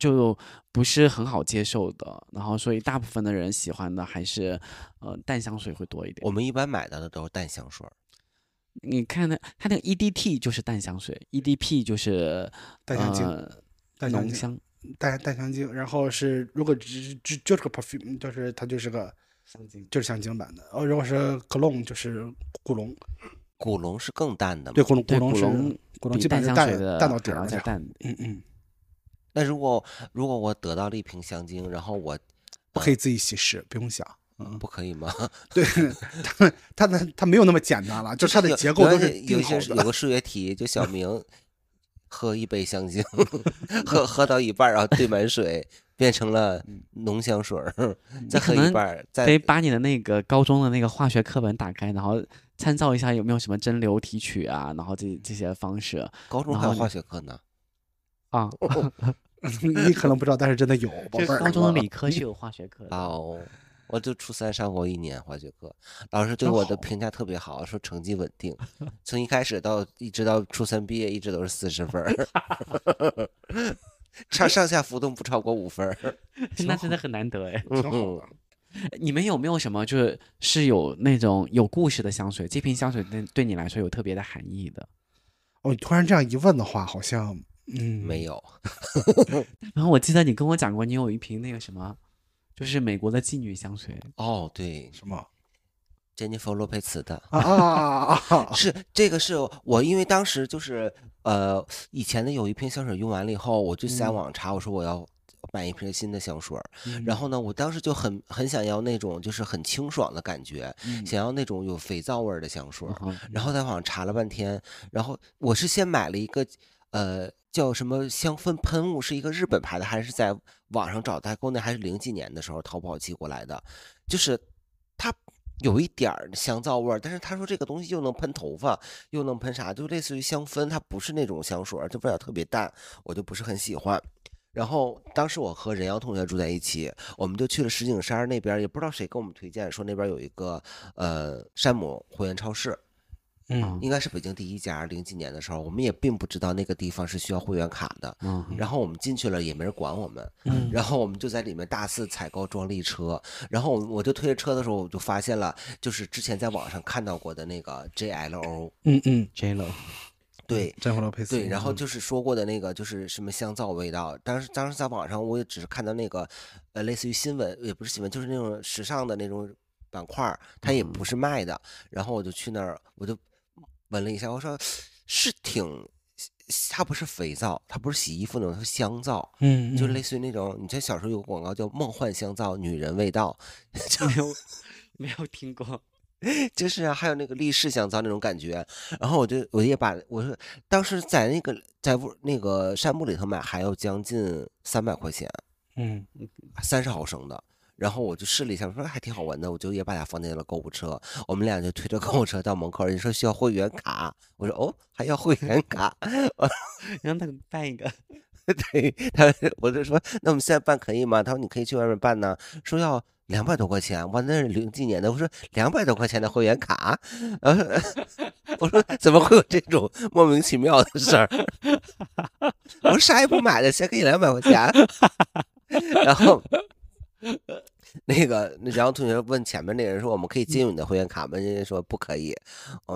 就不是很好接受的，然后所以大部分的人喜欢的还是淡香水会多一点。 我们一般买到的都是淡香水。 你看它那个 EDT 就是淡香水，EDP 就是淡香精、 浓香。 淡香精，然后是如果就是个 perfume， 就是它就是个香精， 就是香精版的。如果是 cologne 就是古龙， 古龙是更淡的嘛？ 对，古龙基本上淡香水的淡到底儿还要再淡。 那如果我得到了一瓶香精，然后我不可以自己稀释，不用想。 不可以吗？ 对，它没有那么简单了，就是它的结构都是定好的。 有个数学题，就小明喝一杯香精，喝到一半，然后兑满水，变成了浓香水，再喝一半， 得把你的那个高中的那个化学课本打开，然后参照一下有没有什么蒸馏提取啊，然后这些方式。 高中还有化学课呢？ 啊， 你可能不知道，但是真的有。宝贝儿， 高中的理科是有化学课的。 哦，我就初三上过1年化学课，老师对我的评价特别好，说成绩稳定，从一开始一直到初三毕业，一直都是40分，上下浮动不超过5分， 那真的很难得哎。 挺好的。 你们有没有什么就是有那种有故事的香水？这瓶香水对你来说有特别的含义的？ 你突然这样一问的话，好像没有。 然后我记得你跟我讲过，你有一瓶那个什么。就是美国的妓女香水哦，对， 什么？ 珍妮佛·洛佩茨的是这个是我，因为当时就是以前的有一瓶香水用完了以后，我就在网查，我说我要买一瓶新的香水，然后呢，我当时就很想要那种就是很清爽的感觉，想要那种有肥皂味的香水，然后在网上查了半天，然后我是先买了一个叫什么香氛喷雾，是一个日本牌的，还是在网上找代购呢？还是00几年的时候淘宝寄过来的？就是它有一点香皂味，但是他说这个东西又能喷头发，又能喷啥，就类似于香氛，它不是那种香水，这味道特别淡，我就不是很喜欢。然后当时我和任瑶同学住在一起，我们就去了石景山那边，也不知道谁给我们推荐，说那边有一个山姆会员超市。应该是北京第1家，00几年的时候，我们也并不知道那个地方是需要会员卡的。然后我们进去了，也没人管我们。然后我们就在里面大肆采购装立车。然后我就推着车的时候，我就发现了，就是之前在网上看到过的那个 JLO。 JLO。 对， 珍妮佛·洛佩茨。 对，然后就是说过的那个，就是什么香皂味道。当时在网上，我也只是看到那个，类似于新闻，也不是新闻，就是那种时尚的那种板块，它也不是卖的。然后我就去那儿，我就闻了一下，我说是它不是肥皂，它不是洗衣服那种，它是香皂，就类似于那种，你像小时候有个广告叫梦幻香皂，女人味道， 没有听过， 就是还有那个立式香皂那种感觉。然后我也把我说当时在那个山姆里头买，还要将近300块钱，30毫升的。然后我就试了一下，我说还挺好闻的，我就也把它放进了购物车。我们俩就推着购物车到门口，人说需要会员卡，我说哦还要会员卡， 让他办一个。 对我就说那我们现在办可以吗？他说你可以去外面办呢，说要200多块钱，哇那是00几年的，我说200多块钱的会员卡，我说怎么会有这种莫名其妙的事儿？我说啥也不买的，先给你200块钱，然后。然后同学问前面那人说我们可以借用你的会员卡吗？人家说不可以。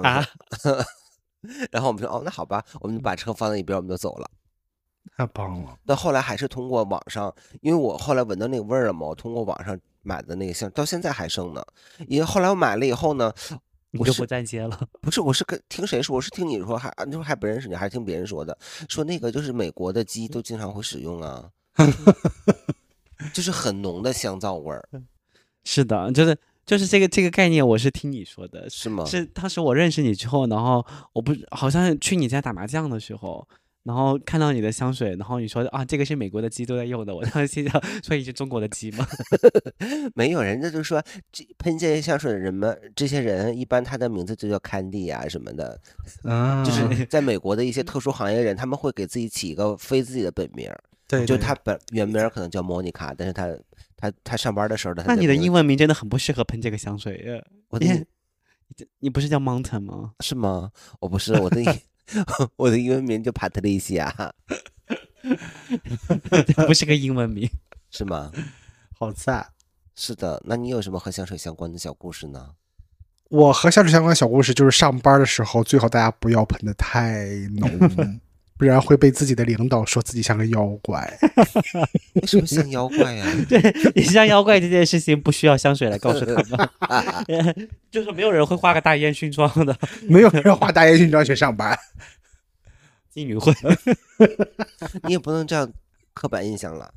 然后我们说哦那好吧，我们就把车放在一边，我们就走了。 太棒了！ 到后来还是通过网上，因为我后来闻到那个味儿了嘛，我通过网上买的那个香，到现在还剩呢。因为后来我买了以后呢， 你就不再接了。 不是，我是听谁说？我是听你说，还不认识你，还是听别人说的？说那个就是美国的鸡都经常会使用啊。就是很浓的香皂味儿。 是的，就是这个概念，我是听你说的。 是吗？ 是当时我认识你之后，然后我不好像去你家打麻将的时候，然后看到你的香水，然后你说啊这个是美国的鸡都在用的，我当时心想所以是中国的鸡吗？ 没有，人家就说喷这些香水的人们，这些人一般他的名字就叫 Candy 啊什么的，就是在美国的一些特殊行业人，他们会给自己起一个非自己的本名。 对， 就他原名可能叫莫妮卡，但是他上班的时候的。 那你的英文名真的很不适合喷这个香水。你不是叫 Mountain 吗？ 是吗？我不是，我的英文名叫帕特丽西亚。 不是个英文名。 是吗？ 好赞。 是的，那你有什么和香水相关的小故事呢？ 我和香水相关的小故事就是上班的时候，最好大家不要喷的太浓，不然会被自己的领导说自己像个妖怪。 为什么像妖怪呀？ 对，你像妖怪这件事情不需要香水来告诉他们，就是没有人会画个大烟熏妆的， 没有人画大烟熏妆去上班。 妓女会。 你也不能这样刻板印象了。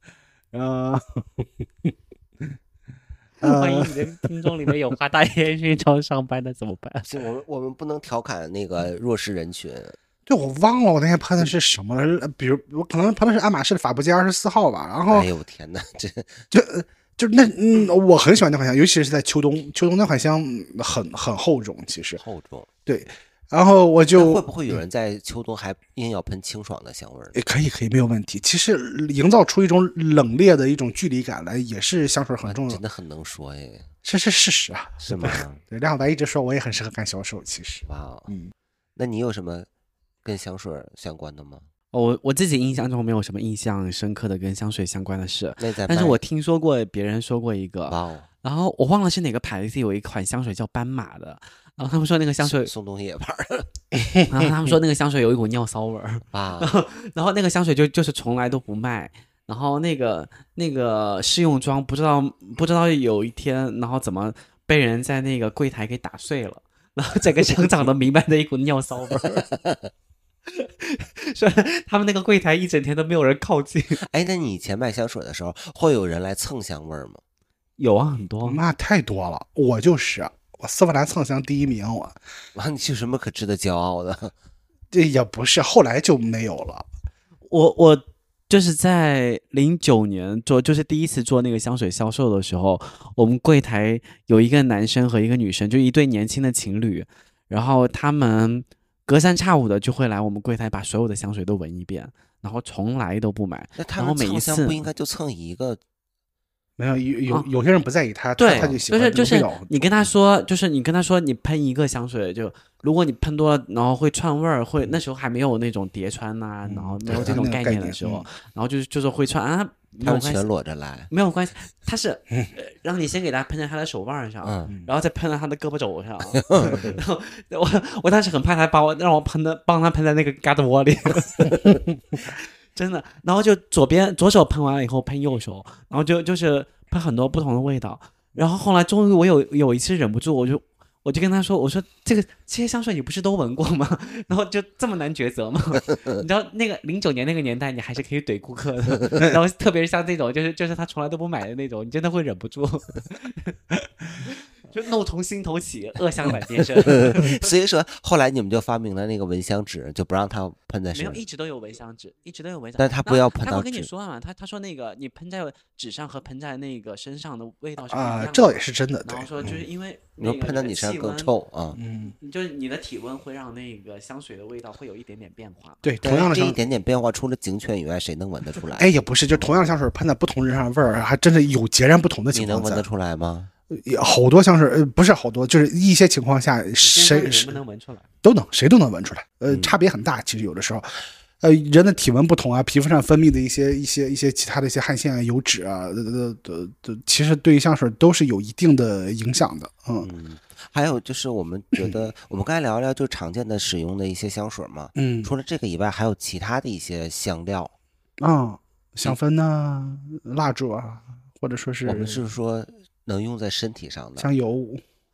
万一你的听众里面有画大烟熏妆上班的怎么办？ 是我们不能调侃那个弱势人群。 对，我忘了我那天喷的是什么了，比如我可能喷的是爱马仕的法布街24号吧，然后哎呦天哪， 就那我很喜欢那款香，尤其是在秋冬那款香很厚重，其实厚重。 对，然后我就会不会有人在秋冬还硬要喷清爽的香味呢？ 可以没有问题。其实营造出一种冷冽的一种距离感来，也是香水很重要的。 真的很能说哎， 这是事实啊， 是吗？ 对，梁小白一直说我也很适合干销售，其实。 哇，那你有什么跟香水相关的吗？ 我自己印象中没有什么印象深刻的跟香水相关的事，但是我听说过别人说过一个，然后我忘了是哪个牌子，有一款香水叫斑马的，然后他们说那个香水宋冬野牌的， 然后他们说那个香水有一股尿骚味儿啊， 然后那个香水就是从来都不卖，然后那个试用装不知道有一天，然后怎么被人在那个柜台给打碎了，然后整个香长得弥漫的一股尿骚味儿。说他们那个柜台一整天都没有人靠近。 哎，那你以前卖香水的时候，会有人来蹭香味吗？ 有啊，很多， 那太多了。我丝芙兰蹭香第1名， 哇，你有什么可值得骄傲的？ 这也不是，后来就没有了。 我就是在09年就是第一次做那个香水销售的时候，我们柜台有一个男生和一个女生，就一对年轻的情侣，然后他们隔三差五的就会来我们柜台把所有的香水都闻一遍，然后从来都不买。 那他们蹭香不应该就蹭一个？ 没有，有些人不在意他， 对， 他就喜欢就是你跟他说，你喷一个香水，就如果你喷多了，然后会串味儿，会那时候还没有那种叠穿呐，然后没有这种概念的时候，然后就是会串啊。 他们全裸着来， 没有关系。他是让你先给他喷在他的手腕上，然后再喷在他的胳膊肘上。然后我当时很怕他让我帮他喷在那个嘎子窝里，真的。然后就左手喷完了以后喷右手，然后就是喷很多不同的味道。然后后来终于我有一次忍不住，我就跟他说，我说这些香水你不是都闻过吗？然后就这么难抉择吗？你知道那个09年那个年代，你还是可以怼顾客的。然后特别是像这种，就是他从来都不买的那种，你真的会忍不住，就怒从心头起，恶向胆边生。 所以说后来你们就发明了那个蚊香纸，就不让它喷在身上。 没有，一直都有蚊香纸， 但他不要喷到纸。 他会跟你说嘛，他说那个你喷在纸上和喷在那个身上的味道是不一样的。 这倒也是真的。 然后说就是因为你说喷到你身上更臭啊， 就是你的体温会让那个香水的味道会有一点点变化。 对，同样的这一点点变化，除了警犬以外，谁能闻得出来？ 哎，也不是，就同样香水喷在不同人上的味儿，还真的有截然不同的情况。 你能闻得出来吗？ 好多香水，不是好多，就是一些情况下，谁能闻出来？ 谁都能闻出来。差别很大，其实有的时候。人的体温不同啊，皮肤上分泌的一些其他的一些汗腺啊、油脂啊，其实对香水都是有一定的影响的。 还有就是我们觉得，我们刚才聊聊就常见的使用的一些香水嘛。除了这个以外，还有其他的一些香料香氛呐、蜡烛啊，或者说是我们是说能用在身体上的香油，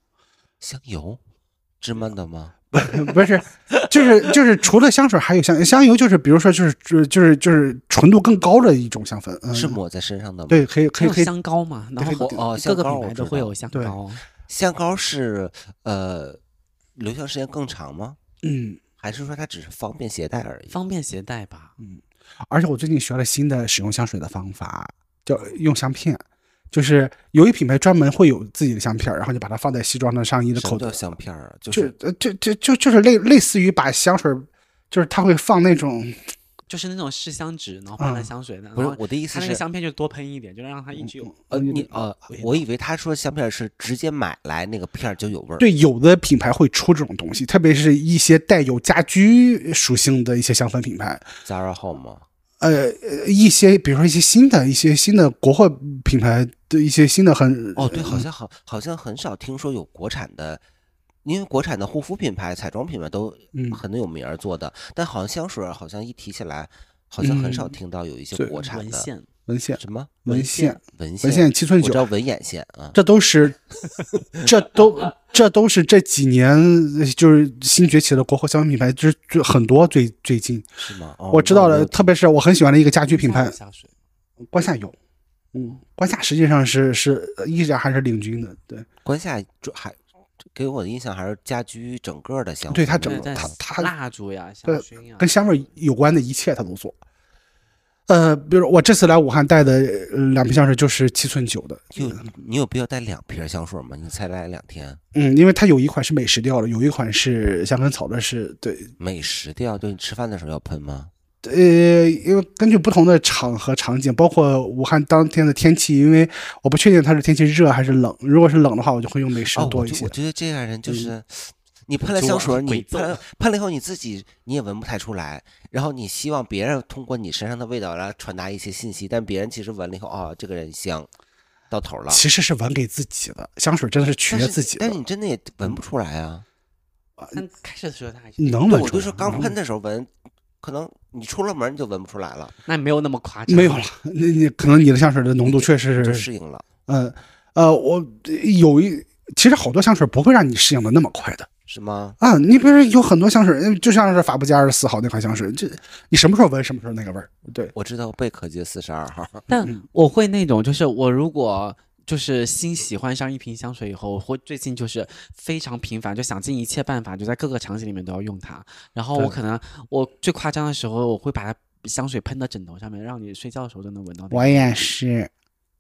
芝麻的吗？ 不是，就是除了香水，还有香油，就是比如说就是纯度更高的一种香氛， 是抹在身上的吗？ 对，可以香膏嘛，然后各个品牌都会有香膏。 香膏是留香时间更长吗？还是说它只是方便携带而已？ 方便携带吧。 而且我最近学了新的使用香水的方法，叫用香片。就是有一品牌专门会有自己的香片，然后就把它放在西装的上衣的口袋。 什么叫香片啊？ 就是类似于把香水，就是它会放那种， 就是那种试香纸，然后放在香水的。 不是我的意思是， 它那个香片就多喷一点，就让它一直有。 我以为他说香片是直接买来那个片就有味儿。 对，有的品牌会出这种东西，特别是一些带有家居属性的一些香氛品牌。 Zara Home 吗？ 一些比如说一些新的国货品牌的一些新的对，好像很少听说有国产的。因为国产的护肤品牌、彩妆品牌都很有名做的，但好像香水好像一提起来，好像很少听到有一些国产的文献什么文献 7寸9，我知道文眼线啊， 这都是这几年就是新崛起的国货香氛品牌，就是很多最近是吗？ 我知道了，特别是我很喜欢的一个家居品牌，关夏有，关夏实际上是依然还是领军的，对， 关夏还。给我的印象还是家居整个的香氛， 对它整个它蜡烛呀、香薰呀， 跟香味有关的一切它都做。比如我这次来武汉带的2瓶香水就是7寸9的。 你有必要带2瓶香水吗？你才来2天。 因为它有一款是美食调的，有一款是香根草的，是对美食调，对你吃饭的时候要喷吗？ 因为根据不同的场合场景，包括武汉当天的天气，因为我不确定它是天气热还是冷。如果是冷的话，我就会用美食多一些。 我觉得这样人就是，你喷了香水，你喷了以后你自己你也闻不太出来，然后你希望别人通过你身上的味道来传达一些信息，但别人其实闻了以后，这个人香，到头了。 其实是闻给自己的，香水真的是取悦自己的。 但你真的也闻不出来啊。 但开始的时候他还是能闻出来。 我就说刚喷的时候闻。可能你出了门你就闻不出来了， 那没有那么夸张。 没有了，你可能你的香水的浓度确实是就适应了。 我其实好多香水不会让你适应的那么快的， 是吗？ 你比如说有很多香水，就像是法布加24号那款香水，这你什么时候闻什么时候那个味儿。对， 我知道贝壳街42号， 但我会那种，就是我如果。就是新喜欢上一瓶香水以后，我会最近就是非常频繁，就想尽一切办法，就在各个场景里面都要用它。然后我最夸张的时候，我会把它香水喷到枕头上面，让你睡觉的时候都能闻到。 我也是，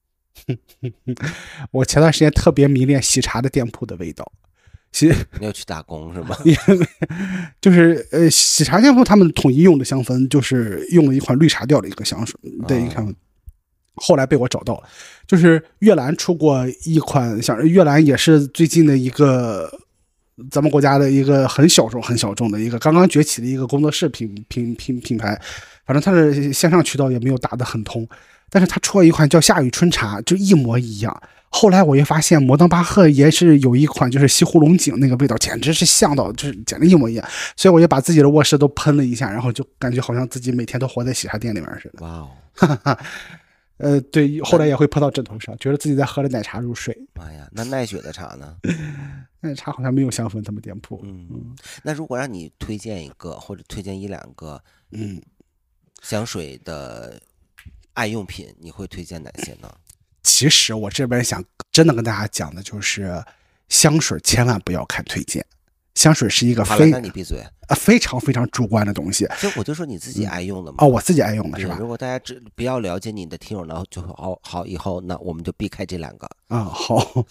我前段时间特别迷恋喜茶的店铺的味道。 你要去打工是吗？ 就是喜茶店铺他们统一用的香氛就是用了一款绿茶调的一个香水的一个香氛。后来被我找到了，就是悦兰出过一款香，悦兰也是最近的一个咱们国家的一个很小众的一个刚刚崛起的一个工作室品牌，反正它的线上渠道也没有打得很通，但是它出了一款叫夏雨春茶，就一模一样。后来我也发现摩登巴赫也是有一款就是西湖龙井那个味道，简直是像到就是简直一模一样，所以我也把自己的卧室都喷了一下，然后就感觉好像自己每天都活在喜茶店里面似的。 哇哦！对，后来也会泼到枕头上，觉得自己在喝着奶茶入睡。 妈呀，那奈雪的茶呢？ 奈雪茶好像没有香氛他们店铺。 那如果让你推荐一个或者推荐1-2个，香水的爱用品，你会推荐哪些呢？ 其实我这边想真的跟大家讲的就是，香水千万不要看推荐。香水是一个那你闭嘴非常非常主观的东西。 就我就说你自己爱用的嘛。 我自己爱用的是吧？ 如果大家不要了解你的听友呢，就好以后那我们就避开这2个。 好。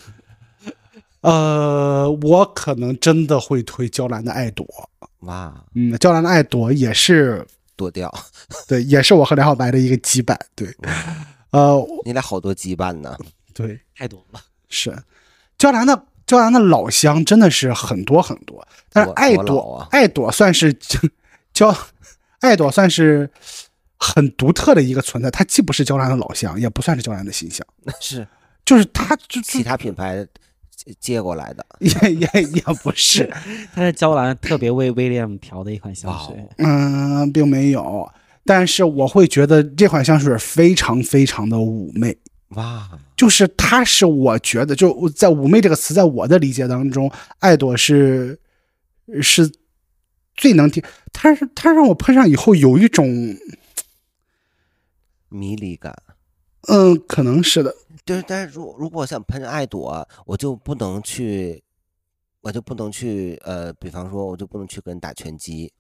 我可能真的会推娇兰的爱朵。 哇， 娇兰的爱朵也是躲掉， 对，也是我和梁小白的一个羁绊。对， 你俩好多羁绊呢。 对， 太多了。 是娇兰的老香真的是很多很多，但是爱朵算是爱朵算是很独特的一个存在，它既不是娇兰的老香，也不算是娇兰的新香， 是就是它其他品牌接过来的， 也不是， 它是娇兰特别为威廉调的一款香水。 并没有，但是我会觉得这款香水非常非常的妩媚。 哇， 就是它是我觉得就在妩媚这个词在我的理解当中，爱朵是最能听，它让我喷上以后有一种迷离感。 可能是的。 就是但是如果我想喷爱朵，我就不能去比方说我就不能去跟人打拳击。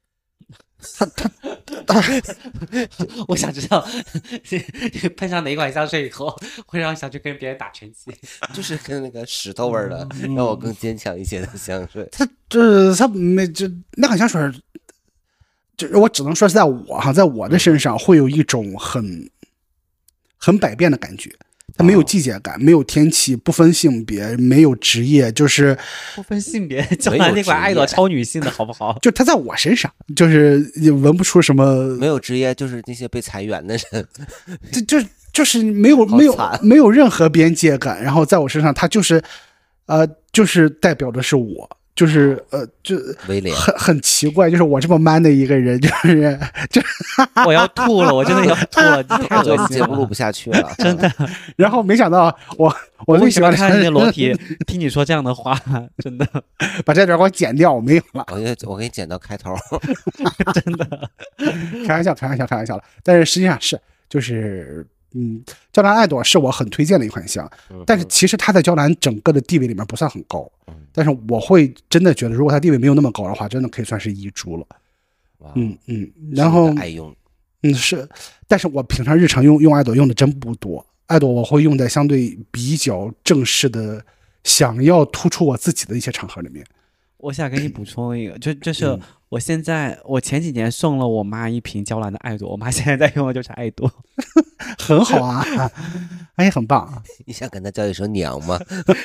我想知道喷上哪一款香水以后会让想去跟别人打拳击， 就是跟那个石头味的，让我更坚强一些的香水。 它那款香水，我只能说是在我的身上会有一种很百变的感觉。 它没有季节感，没有天气，不分性别，没有职业，就是不分性别，娇兰那款爱朵超女性的好不好？ 就它在我身上，就是也闻不出什么没有职业，就是那些被裁员的人， 就是没有任何边界感，然后在我身上，它就是代表的是我。就是就威廉很奇怪，就是我这么 man 的一个人，就我要吐了，我真的要吐了，太恶心了， 节目录不下去了， 真的。 然后没想到我最喜欢看你的裸体，听你说这样的话，真的把这段给我剪掉，我没有了。 我给你剪到开头， 真的开玩笑了。但是实际上是就是娇兰爱朵是我很推荐的一款香，但是其实它在娇兰整个的地位里面不算很高，但是我会真的觉得，如果它地位没有那么高的话，真的可以算是遗珠了。然后爱用， 是，但是我平常日常用爱朵用的真不多，爱朵我会用在相对比较正式的，想要突出我自己的一些场合里面。 我想给你补充一个，就是我前几年送了我妈一瓶娇兰的爱朵，我妈现在在用的就是爱朵， 很好啊，哎，很棒。 你想跟她叫一声娘吗？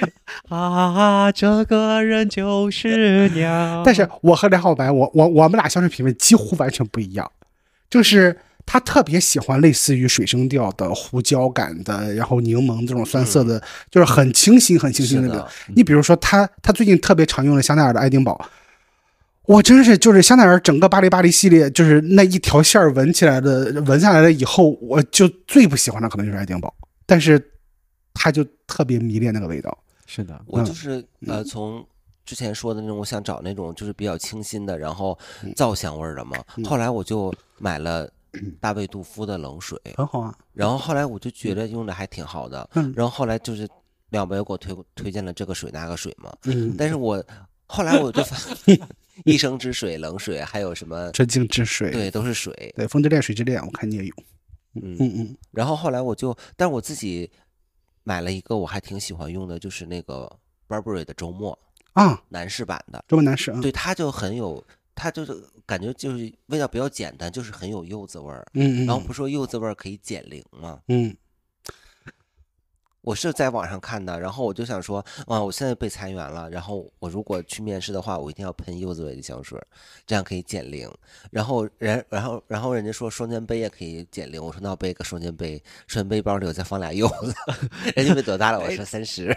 这个人就是娘。 但是我和梁浩白，我们俩香水品味几乎完全不一样，就是他特别喜欢类似于水生调的胡椒感的，然后柠檬这种酸涩的，就是很清新那个。你比如说他最近特别常用的香奈儿的爱丁堡，我真是就是香奈儿整个巴黎系列，就是那一条线闻下来的以后，我就最不喜欢的可能就是爱丁堡，但是他就特别迷恋那个味道。 是的， 我就是从之前说的那种，我想找那种就是比较清新的，然后皂香味的嘛。后来我就买了大卫杜夫的冷水， 很好啊。 然后后来我就觉得用的还挺好的，然后后来就是两位给我推荐了这个水那个水嘛，但是后来我就发现一生之水、冷水，还有什么纯净之水， 对，都是水， 对，风之恋、水之恋，我看你也有。 然后后来但是我自己买了一个我还挺喜欢用的，就是那个 Burberry 的周末啊， 男士版的， 周末男士， 对，它就很有，它就是感觉就是味道比较简单，就是很有柚子味儿。然后不说柚子味儿可以减龄吗？我是在网上看的，然后我就想说，哇，我现在被裁员了，然后我如果去面试的话，我一定要喷柚子味的香水，这样可以减龄。然后人家说双肩背也可以减龄，我说那我背个双肩背包里我再放俩柚子。人家问多大了，我说30。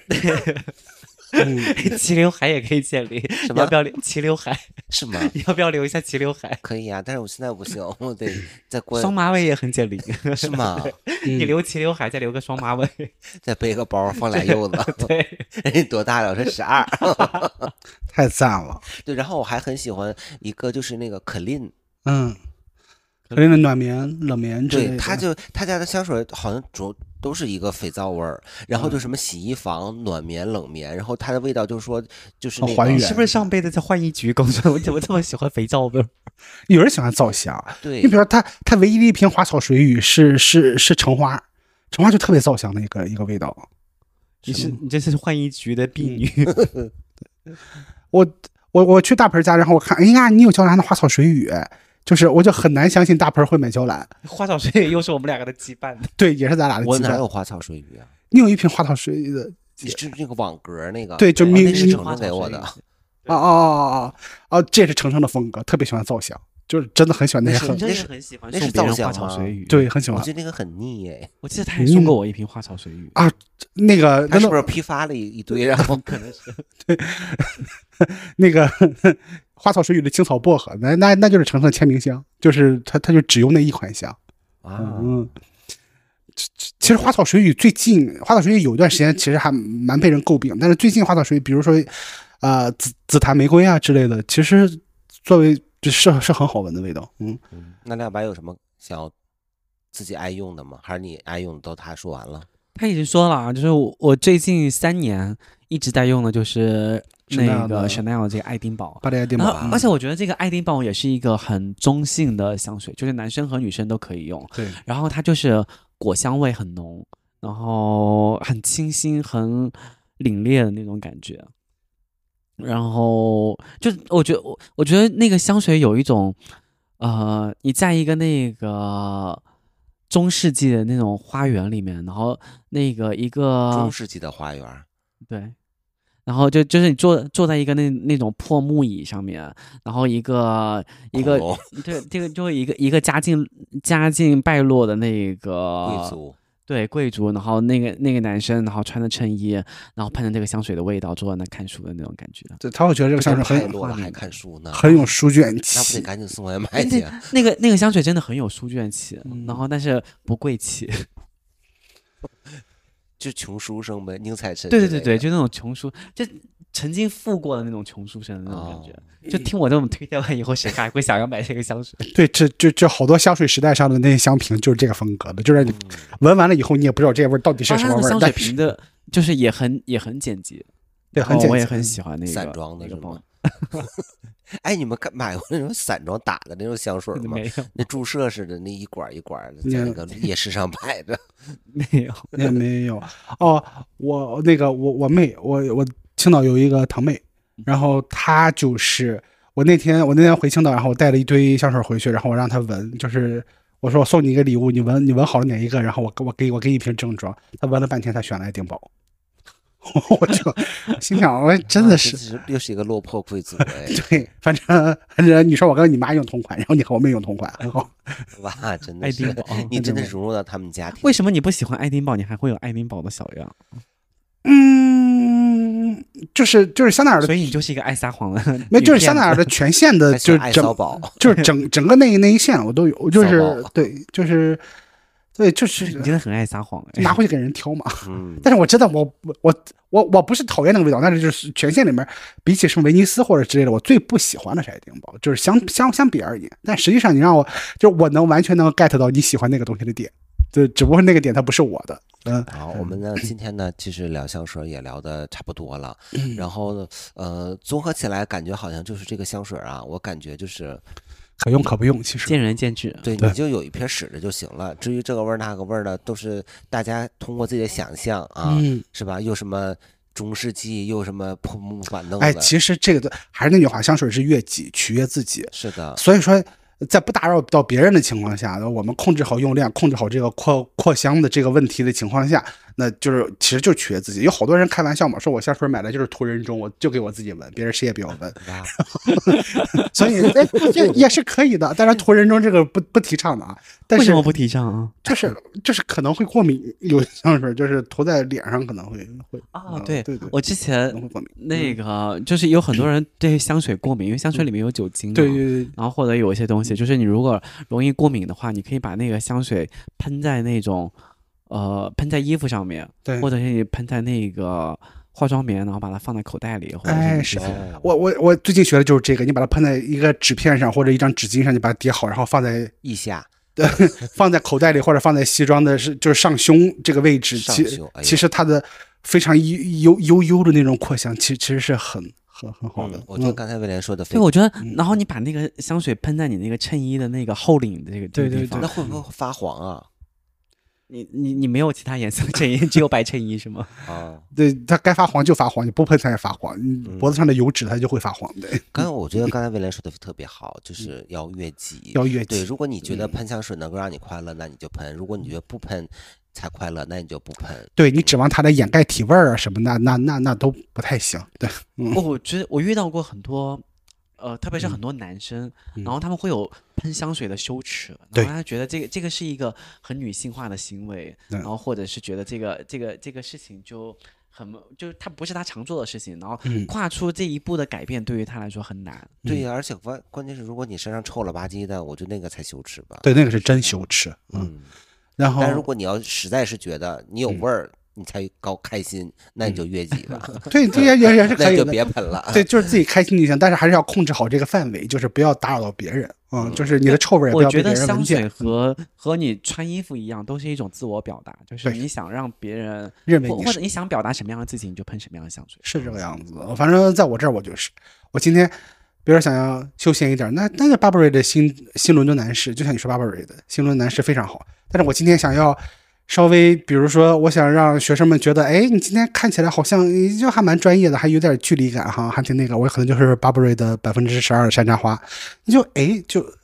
齐刘海也可以减龄， 什么？ 要不要齐刘海？ 是吗？ 你要不要留一下齐刘海？ 可以啊，但是我现在不行，我得再过。 双马尾也很减龄， 是吗？ 你留齐刘海，再留个双马尾， 再背个包，放俩柚子。 对， 人家多大了？我说12。 太赞了。 对，然后我还很喜欢一个，就是那个Clean。 Clean的暖棉、冷棉之类的。 对，他家的香水好像都是一个肥皂味儿，然后就什么洗衣房、暖棉、冷棉，然后它的味道就是说就是那个， 是不是上辈子在浣衣局工作？我怎么这么喜欢肥皂味儿？ 有人喜欢皂香， 对， 你比如说他唯一的一瓶花草水语是橙花就特别皂香的一个味道。 你这是浣衣局的婢女。 我去大盆家，然后我看，哎呀，你有娇兰的花草水语。就是我就很难相信大盆会买娇兰， 花草水语又是我们两个的羁绊。 对，也是咱俩的羁绊。 我哪有花草水语啊？ 你有一瓶花草水语的， 是那个网格那个？ 对，就那是程程给我的。 这是程程的风格，特别喜欢皂香，就是真的很喜欢那些。 程程也很喜欢送别人花草水语， 对，很喜欢。 我觉得那个很腻哎。 我记得他也送过我一瓶花草水语啊，那个他是不是批发了一堆，然后可能是对那个。花草水语的青草薄荷，那就是程程的签名香，就是他就只用那一款香啊。 其实花草水语花草水语有段时间其实还蛮被人诟病，但是最近花草水语，比如说紫檀玫瑰啊之类的，其实作为是很好闻的味道。 那亮白有什么想要自己爱用的吗？还是你爱用的都他说完了？ 他已经说了啊，就是我最近3年一直在用的就是那个 Chanel 这个爱丁堡，而且我觉得这个爱丁堡也是一个很中性的香水，就是男生和女生都可以用。 对， 然后它就是果香味很浓，然后很清新、很凛冽的那种感觉。然后就我觉得那个香水有一种你在一个那个中世纪的那种花园里面，然后那个一个中世纪的花园， 对，然后就是你坐在一个那种破木椅上面，然后一个对，这个就是一个家境败落的那个贵族。 对，贵族，然后那个男生，然后穿着衬衣，然后喷着这个香水的味道，坐在那看书的那种感觉。 对，他会觉得这个香水太落了，还看书呢， 很有书卷气。 那不得赶紧送外卖去？ 那个香水真的很有书卷气，然后但是不贵气， 就穷书生呗，宁采臣。 对，就那种穷书，就曾经富过的那种穷书生的那种感觉。就听我这么推荐完以后，谁还会想要买这个香水？ 对，这好多香水时代上的那些香瓶就是这个风格的，就是你闻完了以后，你也不知道这味儿到底是什么味儿。 香水瓶的，就是也很简洁， 对，很简洁。 我也很喜欢那个散装的那个包。 哎，你们买过那种散装打的那种香水吗？ 没有， 那注射似的，那一管一管的，在那个夜市上摆着。 没有， 也没有。哦，我妹，我青岛有一个堂妹。然后她就是我那天回青岛，然后我带了一堆香水回去，然后我让她闻，就是我说我送你一个礼物，你闻好了哪一个，然后我给一瓶正装，她闻了半天，她选了爱丁堡。我就心想，我真的是又是一个落魄贵族哎。 对，反正你说我跟你妈用同款，然后你和我妹用同款，很好。 哇，真的是，你真的融入到他们家庭。 为什么你不喜欢爱丁堡，你还会有爱丁堡的小样？ 就是香奈儿的， 所以你就是一个爱撒谎的， 没，就是香奈儿的全线的，就是整个那一线我都有，就是对，就是对，就是你真的很爱撒谎， 拿回去给人挑嘛。但是我知道我不是讨厌那个味道，但是就是全线里面比起什么威尼斯或者之类的，我最不喜欢的是爱丁堡，就是相比而言。但实际上你让我就是我完全能 get 到你喜欢那个东西的点，对，只不过那个点它不是我的。 好，我们呢今天呢其实聊香水也聊得差不多了，然后综合起来感觉好像就是这个香水啊，我感觉就是可用可不用，其实见仁见智。 对，你就有一瓶使着就行了。至于这个味儿那个味儿的，都是大家通过自己的想象啊，是吧？又什么中世纪，又什么破木板凳的。 哎，其实这个还是那句话，香水是悦己，取悦自己。 是的， 所以说，在不打扰到别人的情况下，我们控制好用量，控制好这个扩香的这个问题的情况下，那就是其实就取悦自己。有好多人开玩笑嘛，说我香水买的就是图人中，我就给我自己闻，别人谁也不要闻。所以也是可以的，但是图人中这个不提倡的啊。但是为什么不提倡啊？ 就是可能会过敏，有香水就是涂在脸上可能会啊。对， 对， 我之前那个就是有很多人对香水过敏，因为香水里面有酒精， 对， 然后或者有一些东西，就是你如果容易过敏的话，你可以把那个香水喷在那种喷在衣服上面， 对， 或者是你喷在那个化妆棉，然后把它放在口袋里。 哎，是我最近学的就是这个，你把它喷在一个纸片上或者一张纸巾上，你把它叠好，然后放在腋下， 对，放在口袋里或者放在西装的就是上胸这个位置，其实它的非常悠的那种扩香，其实是很好的。 我觉得刚才威廉说的对，我觉得，然后你把那个香水喷在你那个衬衣的那个后领的这个地方， 那会不会发黄啊？ 你没有其他颜色衬衣，只有白衬衣是吗？ 啊， 对，它该发黄就发黄，你不喷它也发黄，脖子上的油脂它就会发黄。对， 我觉得刚才威廉说的特别好，就是要悦己， 要悦己。 对，如果你觉得喷香水能够让你快乐，那你就喷；如果你觉得不喷才快乐，那你就不喷。 对，你指望它来掩盖体味啊什么的，那都不太行。对， 我觉得我遇到过很多。特别是很多男生，然后他们会有喷香水的羞耻，然后他觉得这个是一个很女性化的行为，然后或者是觉得这个事情就是他不是他常做的事情，然后跨出这一步的改变对于他来说很难。 对呀，而且关键是如果你身上臭了吧唧的，我觉得那个才羞耻吧。 对，那个是真羞耻。然后， 但如果你要实在是觉得你有味儿。你才开心，那你就悦己吧。 对，这也是可以的， 那就别喷了。 对，就是自己开心就行，但是还是要控制好这个范围，就是不要打扰到别人。就是你的臭味也不要被别人闻见。 我觉得香水和你穿衣服一样，都是一种自我表达，就是你想让别人认为或者你想表达什么样的自己，你就喷什么样的香水。 是这个样子。反正在我这儿，我今天，比如说想要休闲一点，那是 Burberry 的新伦敦男士，就像你说 Burberry 的新伦敦男士非常好。但是我今天想要。稍微，比如说，我想让学生们觉得，哎，你今天看起来好像就还蛮专业的，还有点距离感哈，还挺那个。我可能就是 Burberry 的12%的山楂花，你就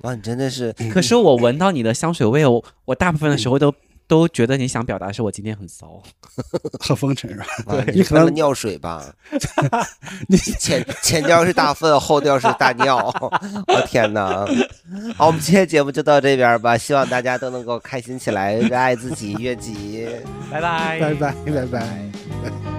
哇，你真的是， 可是我闻到你的香水味，我大部分的时候都觉得你想表达是我今天很骚， 喝风尘是吧？ 对，你可能尿水吧？你前调是大粪，后调是大尿。我天哪！好，我们今天节目就到这边吧，希望大家都能够开心起来，热爱自己，悦己。 拜拜， 拜拜，拜拜。